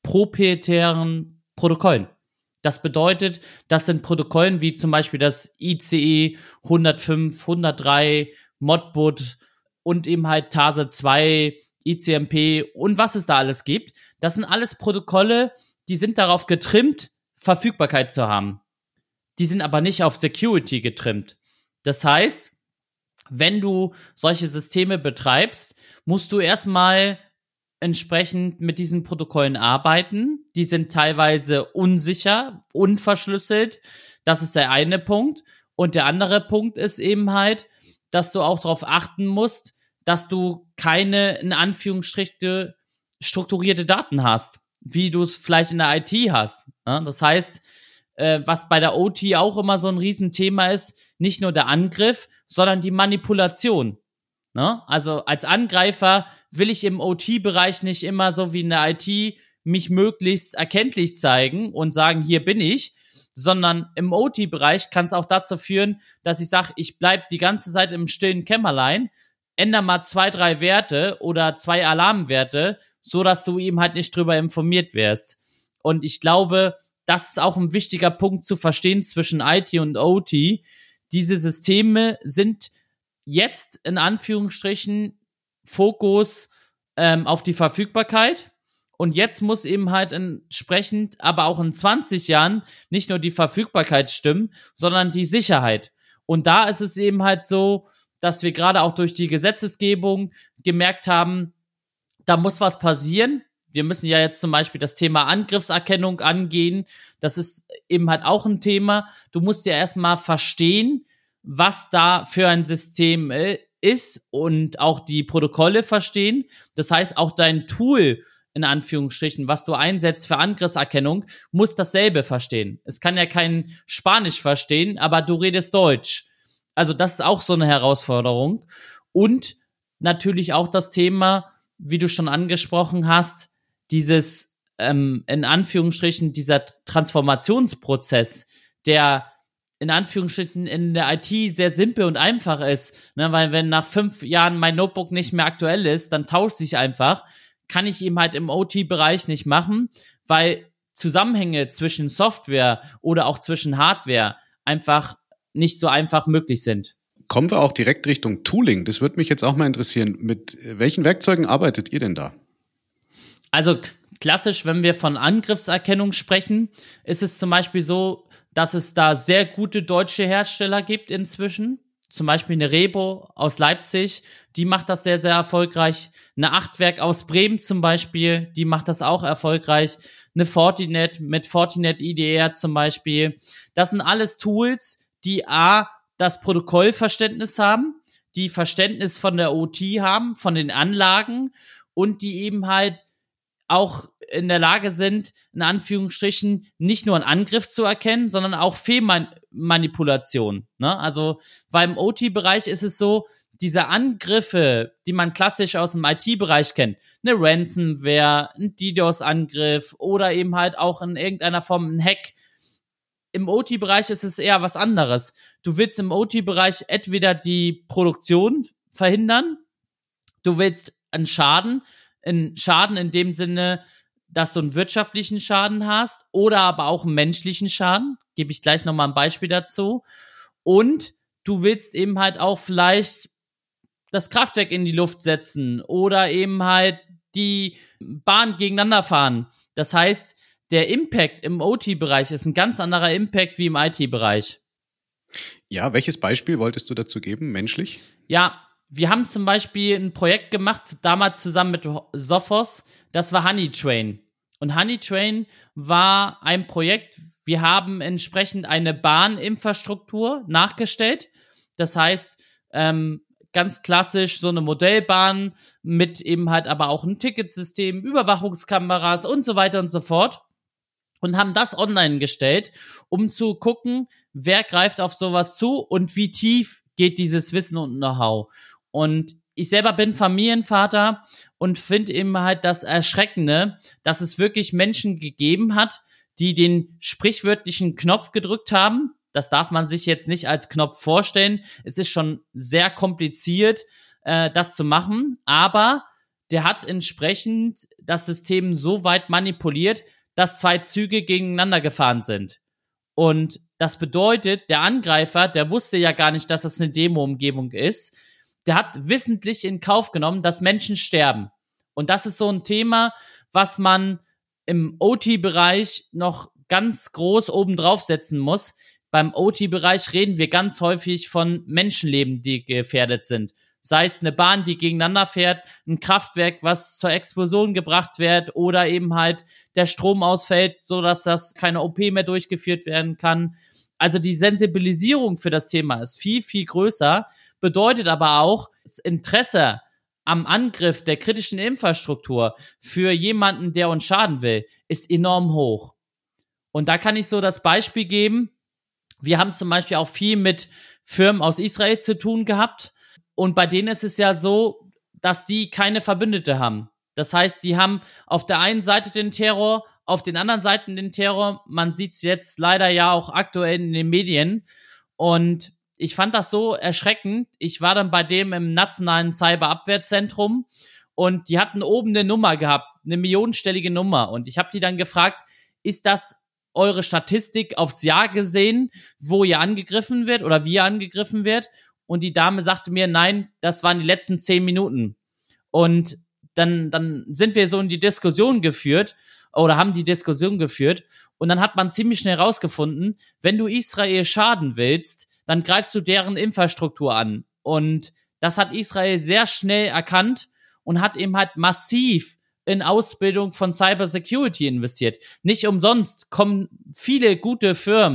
proprietären Protokollen. Das bedeutet, das sind Protokollen wie zum Beispiel das ICE 105, 103, Modbus und eben halt Tase 2, ICMP und was es da alles gibt. Das sind alles Protokolle, die sind darauf getrimmt, Verfügbarkeit zu haben. Die sind aber nicht auf Security getrimmt. Das heißt, wenn du solche Systeme betreibst, musst du erstmal entsprechend mit diesen Protokollen arbeiten. Die sind teilweise unsicher, unverschlüsselt. Das ist der eine Punkt. Und der andere Punkt ist eben halt, dass du auch darauf achten musst, dass du keine, in Anführungsstrichen, strukturierte Daten hast, wie du es vielleicht in der IT hast. Ja, das heißt, was bei der OT auch immer so ein Riesenthema ist, nicht nur der Angriff, sondern die Manipulation. Ne? Also als Angreifer will ich im OT-Bereich nicht immer so wie in der IT mich möglichst erkenntlich zeigen und sagen, hier bin ich, sondern im OT-Bereich kann es auch dazu führen, dass ich sage, ich bleib die ganze Zeit im stillen Kämmerlein, ändere mal 2, 3 Werte oder 2 Alarmwerte, so dass du eben halt nicht drüber informiert wirst. Und ich glaube, das ist auch ein wichtiger Punkt zu verstehen zwischen IT und OT. Diese Systeme sind jetzt in Anführungsstrichen Fokus auf die Verfügbarkeit und jetzt muss eben halt entsprechend, aber auch in 20 Jahren nicht nur die Verfügbarkeit stimmen, sondern die Sicherheit. Und da ist es eben halt so, dass wir gerade auch durch die Gesetzesgebung gemerkt haben, da muss was passieren. Wir müssen ja jetzt zum Beispiel das Thema Angriffserkennung angehen. Das ist eben halt auch ein Thema. Du musst ja erstmal verstehen, was da für ein System ist und auch die Protokolle verstehen. Das heißt, auch dein Tool, in Anführungsstrichen, was du einsetzt für Angriffserkennung, muss dasselbe verstehen. Es kann ja kein Spanisch verstehen, aber du redest Deutsch. Also das ist auch so eine Herausforderung. Und natürlich auch das Thema, wie du schon angesprochen hast, dieses, in Anführungsstrichen, dieser Transformationsprozess, der in Anführungsstrichen in der IT sehr simpel und einfach ist, ne, weil wenn nach 5 Jahren mein Notebook nicht mehr aktuell ist, dann tauscht sich einfach, kann ich eben halt im OT-Bereich nicht machen, weil Zusammenhänge zwischen Software oder auch zwischen Hardware einfach nicht so einfach möglich sind. Kommen wir auch direkt Richtung Tooling. Das würde mich jetzt auch mal interessieren. Mit welchen Werkzeugen arbeitet ihr denn da? Also klassisch, wenn wir von Angriffserkennung sprechen, ist es zum Beispiel so, dass es da sehr gute deutsche Hersteller gibt inzwischen. Zum Beispiel eine Rebo aus Leipzig, die macht das sehr, sehr erfolgreich. Eine Achtwerk aus Bremen zum Beispiel, die macht das auch erfolgreich. Eine Fortinet mit Fortinet IDR zum Beispiel. Das sind alles Tools, die das Protokollverständnis haben, die Verständnis von der OT haben, von den Anlagen und die eben halt auch in der Lage sind, in Anführungsstrichen, nicht nur einen Angriff zu erkennen, sondern auch Fehlmanipulation. Ne? Also beim OT-Bereich ist es so, diese Angriffe, die man klassisch aus dem IT-Bereich kennt, eine Ransomware, ein DDoS-Angriff oder eben halt auch in irgendeiner Form ein Hack. Im OT-Bereich ist es eher was anderes. Du willst im OT-Bereich entweder die Produktion verhindern, du willst einen Schaden in dem Sinne, dass du einen wirtschaftlichen Schaden hast oder aber auch einen menschlichen Schaden. Gebe ich gleich nochmal ein Beispiel dazu. Und du willst eben halt auch vielleicht das Kraftwerk in die Luft setzen oder eben halt die Bahn gegeneinander fahren. Das heißt, der Impact im OT-Bereich ist ein ganz anderer Impact wie im IT-Bereich. Ja, welches Beispiel wolltest du dazu geben, menschlich? Ja, wir haben zum Beispiel ein Projekt gemacht, damals zusammen mit Sophos, das war Honeytrain. Und Honeytrain war ein Projekt, wir haben entsprechend eine Bahninfrastruktur nachgestellt. Das heißt, ganz klassisch so eine Modellbahn mit eben halt aber auch ein Ticketsystem, Überwachungskameras und so weiter und so fort. Und haben das online gestellt, um zu gucken, wer greift auf sowas zu und wie tief geht dieses Wissen und Know-how. Und ich selber bin Familienvater und finde eben halt das Erschreckende, dass es wirklich Menschen gegeben hat, die den sprichwörtlichen Knopf gedrückt haben. Das darf man sich jetzt nicht als Knopf vorstellen. Es ist schon sehr kompliziert, das zu machen. Aber der hat entsprechend das System so weit manipuliert, dass 2 Züge gegeneinander gefahren sind. Und das bedeutet, der Angreifer, der wusste ja gar nicht, dass das eine Demo-Umgebung ist. Der hat wissentlich in Kauf genommen, dass Menschen sterben. Und das ist so ein Thema, was man im OT-Bereich noch ganz groß oben drauf setzen muss. Beim OT-Bereich reden wir ganz häufig von Menschenleben, die gefährdet sind. Sei es eine Bahn, die gegeneinander fährt, ein Kraftwerk, was zur Explosion gebracht wird oder eben halt der Strom ausfällt, sodass das keine OP mehr durchgeführt werden kann. Also die Sensibilisierung für das Thema ist viel, viel größer, bedeutet aber auch, das Interesse am Angriff der kritischen Infrastruktur für jemanden, der uns schaden will, ist enorm hoch. Und da kann ich so das Beispiel geben, wir haben zum Beispiel auch viel mit Firmen aus Israel zu tun gehabt und bei denen ist es ja so, dass die keine Verbündete haben. Das heißt, die haben auf der einen Seite den Terror, auf den anderen Seiten den Terror. Man sieht es jetzt leider ja auch aktuell in den Medien und ich fand das so erschreckend. Ich war dann bei dem im nationalen Cyberabwehrzentrum und die hatten oben eine Nummer gehabt, eine millionenstellige Nummer. Und ich habe die dann gefragt, ist das eure Statistik aufs Jahr gesehen, wo ihr angegriffen wird oder wie ihr angegriffen wird? Und die Dame sagte mir, nein, das waren die letzten 10 Minuten. Und dann sind wir so in die Diskussion geführt oder haben die Diskussion geführt. Und dann hat man ziemlich schnell rausgefunden, wenn du Israel schaden willst, dann greifst du deren Infrastruktur an. Und das hat Israel sehr schnell erkannt und hat eben halt massiv in Ausbildung von Cybersecurity investiert. Nicht umsonst kommen viele gute Firmen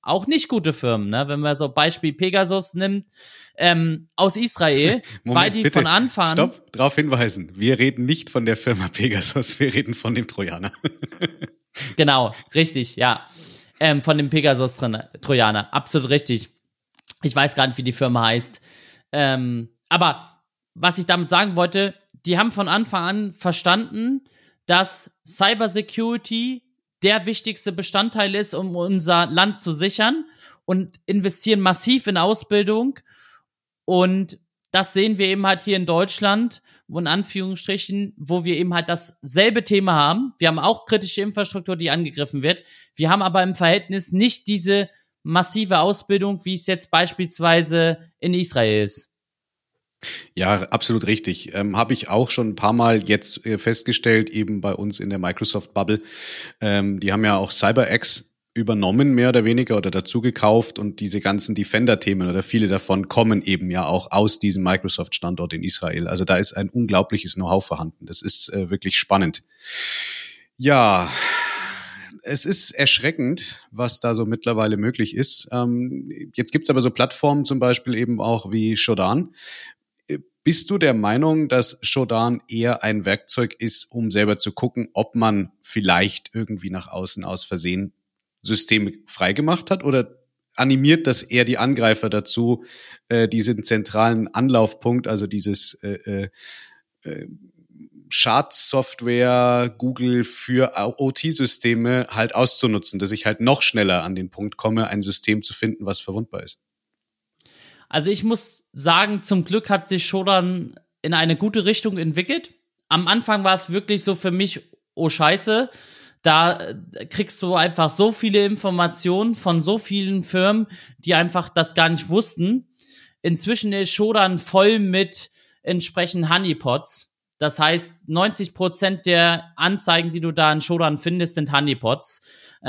auch nicht gute Firmen, ne? Wenn man so Beispiel Pegasus nimmt, aus Israel, weil die bitte, von Anfang an. Stopp, darauf hinweisen. Wir reden nicht von der Firma Pegasus, wir reden von dem Trojaner. Genau, richtig, ja. Von dem Pegasus-Trojaner, absolut richtig. Ich weiß gar nicht, wie die Firma heißt. Aber was ich damit sagen wollte, die haben von Anfang an verstanden, dass Cybersecurity der wichtigste Bestandteil ist, um unser Land zu sichern und investieren massiv in Ausbildung. Und das sehen wir eben halt hier in Deutschland, wo in Anführungsstrichen, wo wir eben halt dasselbe Thema haben. Wir haben auch kritische Infrastruktur, die angegriffen wird. Wir haben aber im Verhältnis nicht diese massive Ausbildung, wie es jetzt beispielsweise in Israel ist. Ja, absolut richtig. Habe ich auch schon ein paar Mal jetzt festgestellt, eben bei uns in der Microsoft-Bubble. Die haben ja auch CyberX übernommen, mehr oder weniger, oder dazu gekauft, und diese ganzen Defender-Themen oder viele davon kommen eben ja auch aus diesem Microsoft-Standort in Israel. Also da ist ein unglaubliches Know-how vorhanden. Das ist wirklich spannend. Ja, es ist erschreckend, was da so mittlerweile möglich ist. Jetzt gibt's aber so Plattformen zum Beispiel eben auch wie Shodan. Bist du der Meinung, dass Shodan eher ein Werkzeug ist, um selber zu gucken, ob man vielleicht irgendwie nach außen aus Versehen Systeme freigemacht hat, oder animiert das eher die Angreifer dazu, diesen zentralen Anlaufpunkt, also dieses Schadsoftware Google für OT-Systeme halt auszunutzen, dass ich halt noch schneller an den Punkt komme, ein System zu finden, was verwundbar ist? Also ich muss sagen, zum Glück hat sich Shodan in eine gute Richtung entwickelt. Am Anfang war es wirklich so für mich, oh Scheiße, da kriegst du einfach so viele Informationen von so vielen Firmen, die einfach das gar nicht wussten. Inzwischen ist Shodan voll mit entsprechend Honeypots. Das heißt, 90% der Anzeigen, die du da in Shodan findest, sind Honeypots.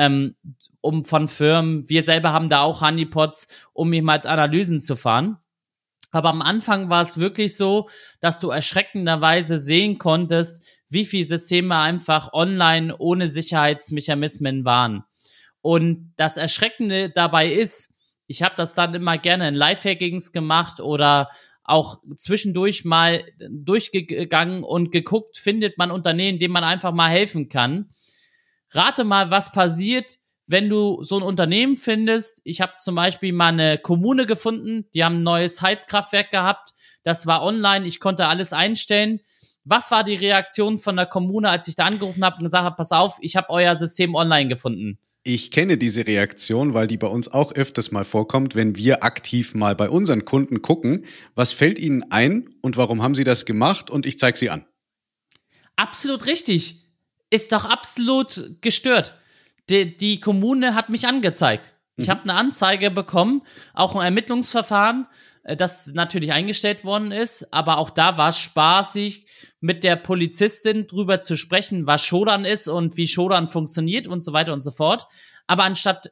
Von Firmen. Wir selber haben da auch Honeypots, um eben halt Analysen zu fahren. Aber am Anfang war es wirklich so, dass du erschreckenderweise sehen konntest, wie viele Systeme einfach online ohne Sicherheitsmechanismen waren. Und das Erschreckende dabei ist, ich habe das dann immer gerne in Lifehackings gemacht oder auch zwischendurch mal durchgegangen und geguckt, findet man Unternehmen, denen man einfach mal helfen kann. Rate mal, was passiert, wenn du so ein Unternehmen findest. Ich habe zum Beispiel mal eine Kommune gefunden, die haben ein neues Heizkraftwerk gehabt. Das war online, ich konnte alles einstellen. Was war die Reaktion von der Kommune, als ich da angerufen habe und gesagt habe, pass auf, ich habe euer System online gefunden? Ich kenne diese Reaktion, weil die bei uns auch öfters mal vorkommt, wenn wir aktiv mal bei unseren Kunden gucken, was fällt ihnen ein und warum haben sie das gemacht, und ich zeige sie an. Absolut richtig. Ist doch absolut gestört. Die Kommune hat mich angezeigt. Ich habe eine Anzeige bekommen, auch ein Ermittlungsverfahren, das natürlich eingestellt worden ist, aber auch da war es spaßig, mit der Polizistin drüber zu sprechen, was Shodan ist und wie Shodan funktioniert und so weiter und so fort. Aber anstatt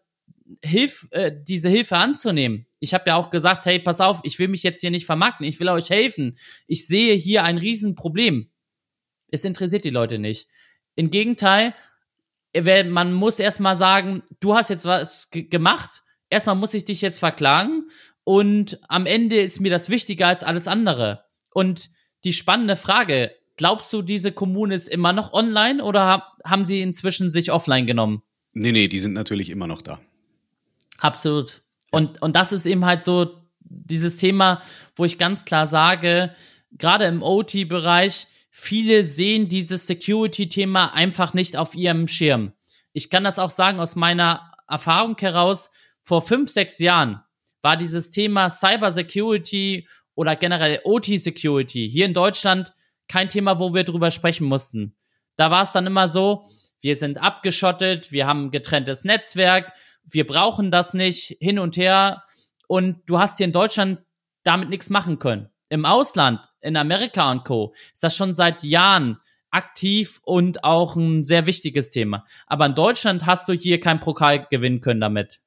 diese Hilfe anzunehmen, ich habe ja auch gesagt, hey, pass auf, ich will mich jetzt hier nicht vermarkten, ich will euch helfen. Ich sehe hier ein Riesenproblem. Es interessiert die Leute nicht. Im Gegenteil, man muss erstmal sagen, du hast jetzt was gemacht, erstmal muss ich dich jetzt verklagen und am Ende ist mir das wichtiger als alles andere. Und die spannende Frage, glaubst du, diese Kommune ist immer noch online oder haben sie inzwischen sich offline genommen? Nee, die sind natürlich immer noch da. Absolut. Und das ist eben halt so dieses Thema, wo ich ganz klar sage, gerade im OT-Bereich, viele sehen dieses Security-Thema einfach nicht auf ihrem Schirm. Ich kann das auch sagen aus meiner Erfahrung heraus, vor 5, 6 Jahren war dieses Thema Cybersecurity oder generell OT-Security hier in Deutschland kein Thema, wo wir drüber sprechen mussten. Da war es dann immer so, wir sind abgeschottet, wir haben ein getrenntes Netzwerk, wir brauchen das nicht, hin und her, und du hast hier in Deutschland damit nichts machen können. Im Ausland, in Amerika und Co., ist das schon seit Jahren aktiv und auch ein sehr wichtiges Thema. Aber in Deutschland hast du hier keinen Pokal gewinnen können damit.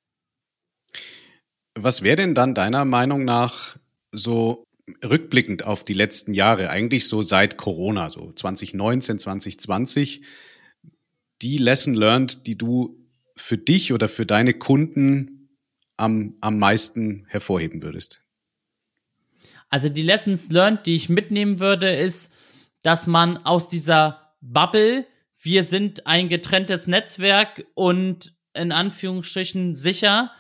Was wäre denn dann deiner Meinung nach so rückblickend auf die letzten Jahre, eigentlich so seit Corona, so 2019, 2020, die Lesson learned, die du für dich oder für deine Kunden am meisten hervorheben würdest? Also die Lessons learned, die ich mitnehmen würde, ist, dass man aus dieser Bubble, wir sind ein getrenntes Netzwerk und in Anführungsstrichen sicher,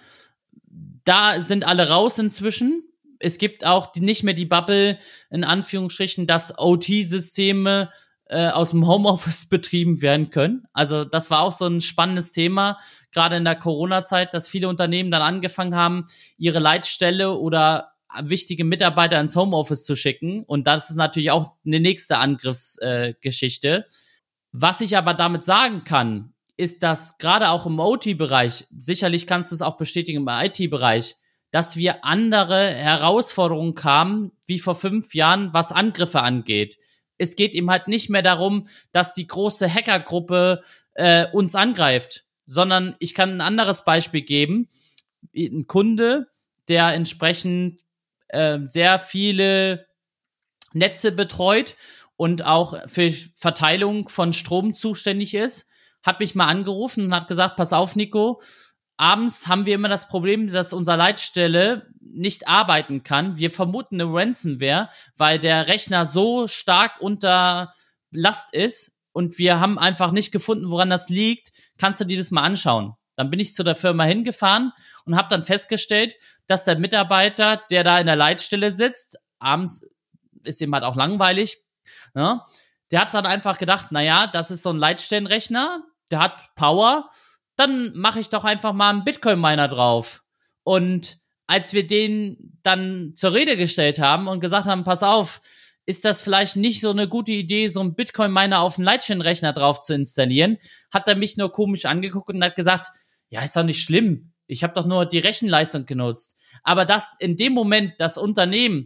da sind alle raus inzwischen. Es gibt auch nicht mehr die Bubble, in Anführungsstrichen, dass OT-Systeme aus dem Homeoffice betrieben werden können. Also das war auch so ein spannendes Thema, gerade in der Corona-Zeit, dass viele Unternehmen dann angefangen haben, ihre Leitstelle oder wichtige Mitarbeiter ins Homeoffice zu schicken. Und das ist natürlich auch eine nächste Angriffsgeschichte. Was ich aber damit sagen kann, ist, dass gerade auch im OT-Bereich, sicherlich kannst du es auch bestätigen im IT-Bereich, dass wir andere Herausforderungen haben, wie vor 5 Jahren, was Angriffe angeht. Es geht eben halt nicht mehr darum, dass die große Hackergruppe uns angreift, sondern ich kann ein anderes Beispiel geben. Ein Kunde, der entsprechend sehr viele Netze betreut und auch für Verteilung von Strom zuständig ist, hat mich mal angerufen und hat gesagt, pass auf, Nico, abends haben wir immer das Problem, dass unsere Leitstelle nicht arbeiten kann. Wir vermuten eine Ransomware, weil der Rechner so stark unter Last ist und wir haben einfach nicht gefunden, woran das liegt. Kannst du dir das mal anschauen? Dann bin ich zu der Firma hingefahren und habe dann festgestellt, dass der Mitarbeiter, der da in der Leitstelle sitzt, abends ist ihm halt auch langweilig, ne? Der hat dann einfach gedacht, naja, das ist so ein Leitstellenrechner, der hat Power, dann mache ich doch einfach mal einen Bitcoin-Miner drauf. Und als wir den dann zur Rede gestellt haben und gesagt haben, pass auf, ist das vielleicht nicht so eine gute Idee, so einen Bitcoin-Miner auf einen Leitstellenrechner drauf zu installieren, hat er mich nur komisch angeguckt und hat gesagt, ja, ist doch nicht schlimm, ich habe doch nur die Rechenleistung genutzt. Aber dass in dem Moment das Unternehmen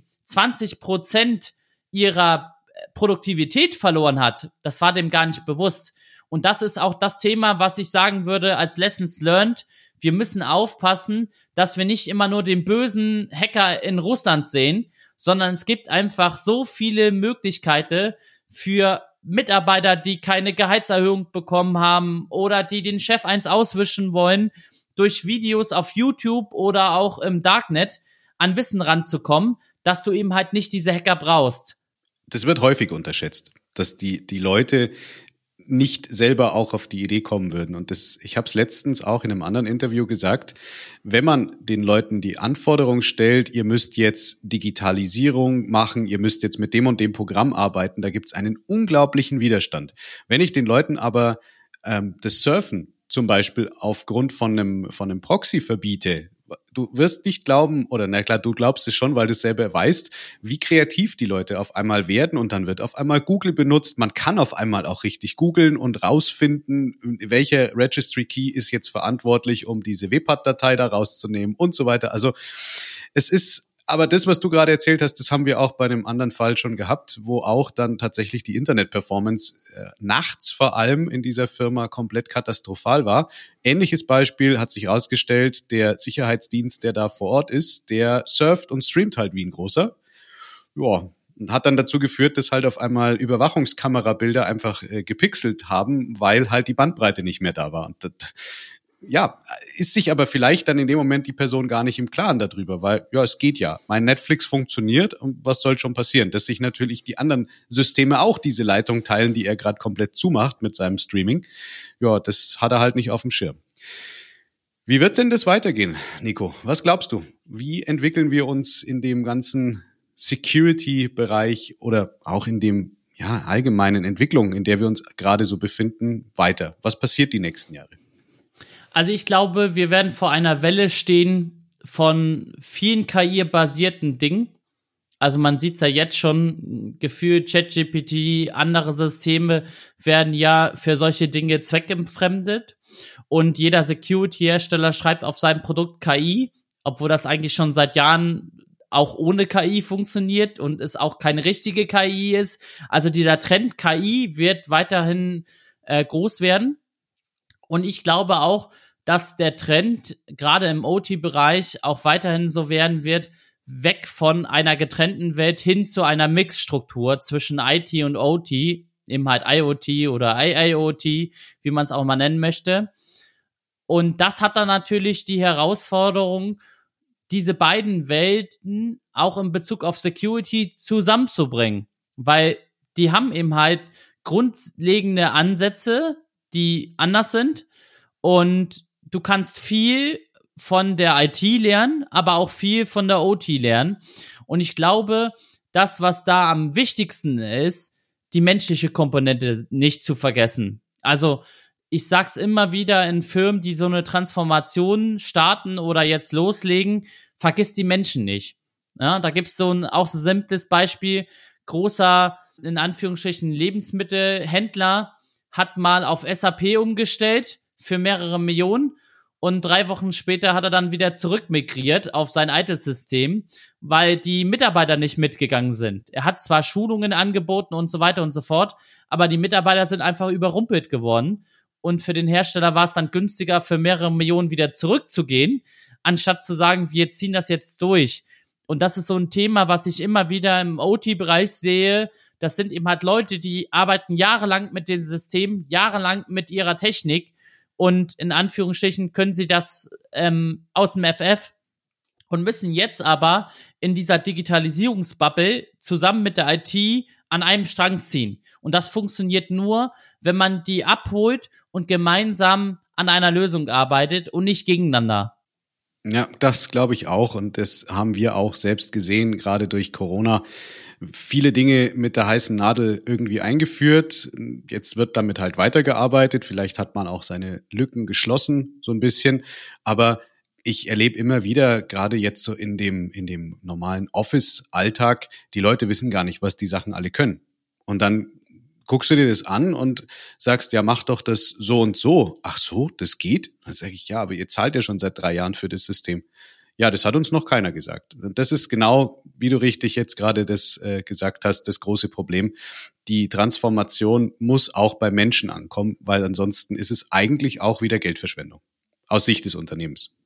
20% ihrer Produktivität verloren hat, das war dem gar nicht bewusst. Und das ist auch das Thema, was ich sagen würde als Lessons learned. Wir müssen aufpassen, dass wir nicht immer nur den bösen Hacker in Russland sehen, sondern es gibt einfach so viele Möglichkeiten für Mitarbeiter, die keine Gehaltserhöhung bekommen haben oder die den Chef eins auswischen wollen, durch Videos auf YouTube oder auch im Darknet an Wissen ranzukommen, dass du eben halt nicht diese Hacker brauchst. Das wird häufig unterschätzt, dass die Leute nicht selber auch auf die Idee kommen würden. Und ich habe es letztens auch in einem anderen Interview gesagt, wenn man den Leuten die Anforderung stellt, ihr müsst jetzt Digitalisierung machen, ihr müsst jetzt mit dem und dem Programm arbeiten, da gibt es einen unglaublichen Widerstand. Wenn ich den Leuten aber das Surfen zum Beispiel aufgrund von einem Proxy verbiete, du wirst nicht glauben, oder na klar, du glaubst es schon, weil du es selber weißt, wie kreativ die Leute auf einmal werden und dann wird auf einmal Google benutzt. Man kann auf einmal auch richtig googeln und rausfinden, welcher Registry Key ist jetzt verantwortlich, um diese WPAT-Datei da rauszunehmen und so weiter. Also es ist, aber das, was du gerade erzählt hast, das haben wir auch bei einem anderen Fall schon gehabt, wo auch dann tatsächlich die Internet-Performance nachts vor allem in dieser Firma komplett katastrophal war. Ähnliches Beispiel hat sich herausgestellt, der Sicherheitsdienst, der da vor Ort ist, der surft und streamt halt wie ein großer. Ja, und hat dann dazu geführt, dass halt auf einmal Überwachungskamerabilder einfach gepixelt haben, weil halt die Bandbreite nicht mehr da war. Und das, ja, ist sich aber vielleicht dann in dem Moment die Person gar nicht im Klaren darüber, weil, ja, es geht ja. Mein Netflix funktioniert und was soll schon passieren? Dass sich natürlich die anderen Systeme auch diese Leitung teilen, die er gerade komplett zumacht mit seinem Streaming. Ja, das hat er halt nicht auf dem Schirm. Wie wird denn das weitergehen, Nico? Was glaubst du? Wie entwickeln wir uns in dem ganzen Security-Bereich oder auch in dem, ja, allgemeinen Entwicklung, in der wir uns gerade so befinden, weiter? Was passiert die nächsten Jahre? Also ich glaube, wir werden vor einer Welle stehen von vielen KI-basierten Dingen. Also man sieht es ja jetzt schon, gefühlt ChatGPT, andere Systeme werden ja für solche Dinge zweckentfremdet. Und jeder Security-Hersteller schreibt auf seinem Produkt KI, obwohl das eigentlich schon seit Jahren auch ohne KI funktioniert und es auch keine richtige KI ist. Also dieser Trend KI wird weiterhin groß werden. Und ich glaube auch, dass der Trend gerade im OT-Bereich auch weiterhin so werden wird, weg von einer getrennten Welt hin zu einer Mixstruktur zwischen IT und OT, eben halt IoT oder IIoT, wie man es auch mal nennen möchte. Und das hat dann natürlich die Herausforderung, diese beiden Welten auch in Bezug auf Security zusammenzubringen. Weil die haben eben halt grundlegende Ansätze, die anders sind. Und du kannst viel von der IT lernen, aber auch viel von der OT lernen. Und ich glaube, das, was da am wichtigsten ist, die menschliche Komponente nicht zu vergessen. Also ich sag's immer wieder in Firmen, die so eine Transformation starten oder jetzt loslegen, vergiss die Menschen nicht. Ja, da gibt's so ein auch so simples Beispiel. Großer, in Anführungsstrichen, Lebensmittelhändler hat mal auf SAP umgestellt für mehrere Millionen und 3 Wochen später hat er dann wieder zurückmigriert auf sein altes System, weil die Mitarbeiter nicht mitgegangen sind. Er hat zwar Schulungen angeboten und so weiter und so fort, aber die Mitarbeiter sind einfach überrumpelt geworden. Und für den Hersteller war es dann günstiger, für mehrere Millionen wieder zurückzugehen, anstatt zu sagen, wir ziehen das jetzt durch. Und das ist so ein Thema, was ich immer wieder im OT-Bereich sehe. Das sind eben halt Leute, die arbeiten jahrelang mit den Systemen, jahrelang mit ihrer Technik und in Anführungsstrichen können sie das aus dem FF und müssen jetzt aber in dieser Digitalisierungsbubble zusammen mit der IT an einem Strang ziehen. Und das funktioniert nur, wenn man die abholt und gemeinsam an einer Lösung arbeitet und nicht gegeneinander. Ja, das glaube ich auch und das haben wir auch selbst gesehen, gerade durch Corona. Viele Dinge mit der heißen Nadel irgendwie eingeführt. Jetzt wird damit halt weitergearbeitet. Vielleicht hat man auch seine Lücken geschlossen, so ein bisschen. Aber ich erlebe immer wieder, gerade jetzt so in dem normalen Office-Alltag, die Leute wissen gar nicht, was die Sachen alle können. Und dann guckst du dir das an und sagst, ja, mach doch das so und so. Ach so, das geht? Dann sage ich, ja, aber ihr zahlt ja schon seit 3 Jahren für das System. Ja, das hat uns noch keiner gesagt. Und das ist genau, wie du richtig jetzt gerade das gesagt hast, das große Problem. Die Transformation muss auch bei Menschen ankommen, weil ansonsten ist es eigentlich auch wieder Geldverschwendung. Aus Sicht des Unternehmens.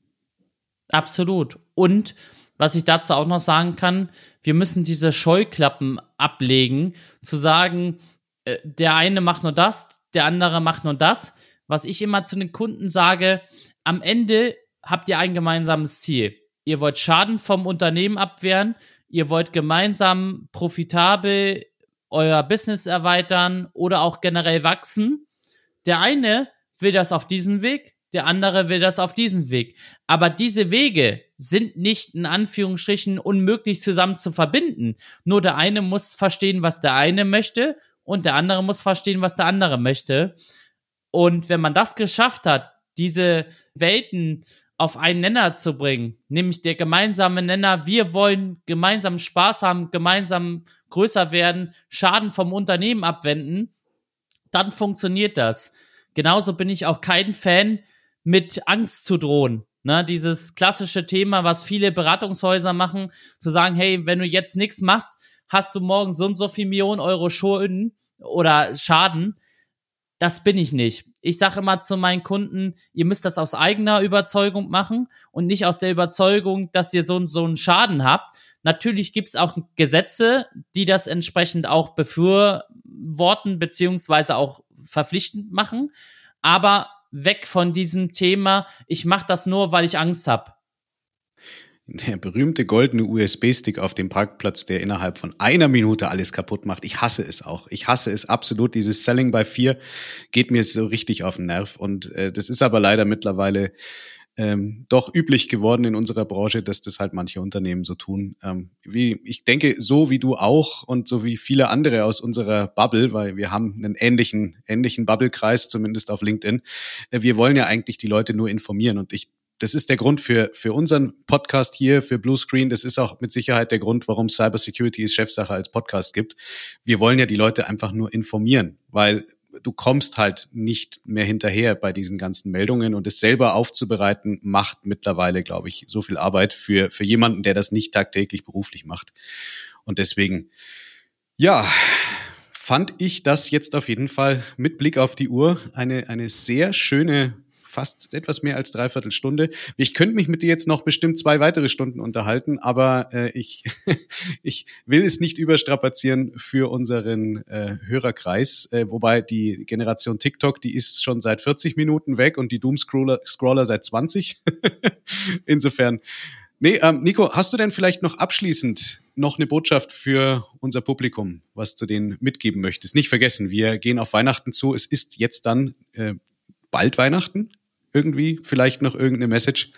Absolut. Und was ich dazu auch noch sagen kann, wir müssen diese Scheuklappen ablegen, zu sagen, der eine macht nur das, der andere macht nur das. Was ich immer zu den Kunden sage, am Ende habt ihr ein gemeinsames Ziel. Ihr wollt Schaden vom Unternehmen abwehren, ihr wollt gemeinsam profitabel euer Business erweitern oder auch generell wachsen. Der eine will das auf diesen Weg, der andere will das auf diesen Weg. Aber diese Wege sind nicht in Anführungsstrichen unmöglich zusammen zu verbinden. Nur der eine muss verstehen, was der eine möchte und der andere muss verstehen, was der andere möchte. Und wenn man das geschafft hat, diese Welten auf einen Nenner zu bringen, nämlich der gemeinsame Nenner, wir wollen gemeinsam Spaß haben, gemeinsam größer werden, Schaden vom Unternehmen abwenden, dann funktioniert das. Genauso bin ich auch kein Fan, mit Angst zu drohen. Ne, dieses klassische Thema, was viele Beratungshäuser machen, zu sagen, hey, wenn du jetzt nichts machst, hast du morgen so und so viel Millionen Euro Schulden oder Schaden. Das bin ich nicht. Ich sage immer zu meinen Kunden, ihr müsst das aus eigener Überzeugung machen und nicht aus der Überzeugung, dass ihr so einen Schaden habt. Natürlich gibt es auch Gesetze, die das entsprechend auch befürworten beziehungsweise auch verpflichtend machen, aber weg von diesem Thema, ich mache das nur, weil ich Angst habe. Der berühmte goldene USB-Stick auf dem Parkplatz, der innerhalb von 1 Minute alles kaputt macht. Ich hasse es auch. Ich hasse es absolut. Dieses Selling by Fear geht mir so richtig auf den Nerv. Und das ist aber leider mittlerweile doch üblich geworden in unserer Branche, dass das halt manche Unternehmen so tun. Ich denke, so wie du auch und so wie viele andere aus unserer Bubble, weil wir haben einen ähnlichen Bubble-Kreis, zumindest auf LinkedIn. Wir wollen ja eigentlich die Leute nur informieren und das ist der Grund für unseren Podcast hier, für Bluescreen. Das ist auch mit Sicherheit der Grund, warum Cybersecurity ist Chefsache als Podcast gibt. Wir wollen ja die Leute einfach nur informieren, weil du kommst halt nicht mehr hinterher bei diesen ganzen Meldungen und es selber aufzubereiten macht mittlerweile, glaube ich, so viel Arbeit für jemanden, der das nicht tagtäglich beruflich macht. Und deswegen, ja, fand ich das jetzt auf jeden Fall mit Blick auf die Uhr eine sehr schöne fast etwas mehr als 3/4 Stunde. Ich könnte mich mit dir jetzt noch bestimmt 2 weitere Stunden unterhalten, aber ich will es nicht überstrapazieren für unseren Hörerkreis, wobei die Generation TikTok, die ist schon seit 40 Minuten weg und die Doomscroller seit 20. Insofern. Nee, Nico, hast du denn vielleicht noch abschließend noch eine Botschaft für unser Publikum, was du denen mitgeben möchtest? Nicht vergessen, wir gehen auf Weihnachten zu. Es ist jetzt dann bald Weihnachten. Irgendwie, vielleicht noch irgendeine Message?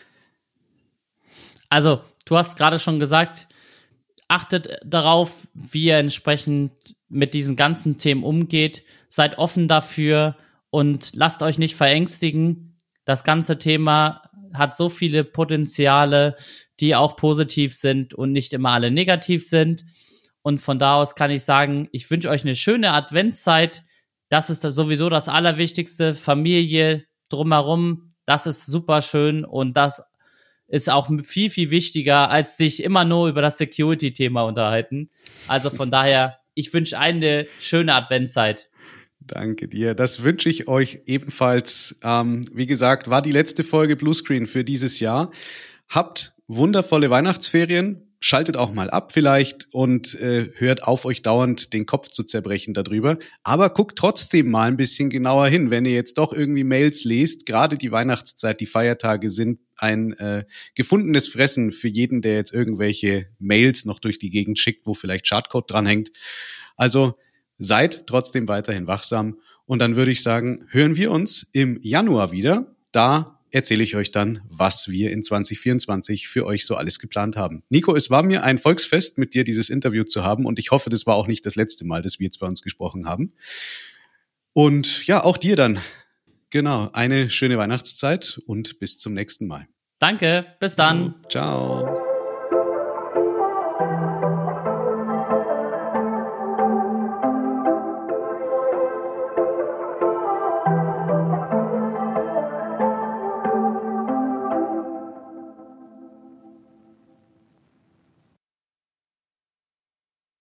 Also, du hast gerade schon gesagt, achtet darauf, wie ihr entsprechend mit diesen ganzen Themen umgeht. Seid offen dafür und lasst euch nicht verängstigen. Das ganze Thema hat so viele Potenziale, die auch positiv sind und nicht immer alle negativ sind. Und von da aus kann ich sagen, ich wünsche euch eine schöne Adventszeit. Das ist sowieso das Allerwichtigste. Familie drumherum, das ist super schön und das ist auch viel, viel wichtiger, als sich immer nur über das Security-Thema unterhalten. Also von daher, ich wünsche eine schöne Adventszeit. Danke dir. Das wünsche ich euch ebenfalls. Wie gesagt, war die letzte Folge Bluescreen für dieses Jahr. Habt wundervolle Weihnachtsferien. Schaltet auch mal ab vielleicht und hört auf, euch dauernd den Kopf zu zerbrechen darüber. Aber guckt trotzdem mal ein bisschen genauer hin, wenn ihr jetzt doch irgendwie Mails lest. Gerade die Weihnachtszeit, die Feiertage sind ein gefundenes Fressen für jeden, der jetzt irgendwelche Mails noch durch die Gegend schickt, wo vielleicht Schadcode dranhängt. Also seid trotzdem weiterhin wachsam. Und dann würde ich sagen, hören wir uns im Januar wieder. Da erzähle ich euch dann, was wir in 2024 für euch so alles geplant haben. Nico, es war mir ein Volksfest, mit dir dieses Interview zu haben und ich hoffe, das war auch nicht das letzte Mal, dass wir jetzt bei uns gesprochen haben. Und ja, auch dir dann. Genau, eine schöne Weihnachtszeit und bis zum nächsten Mal. Danke, bis dann. Ciao.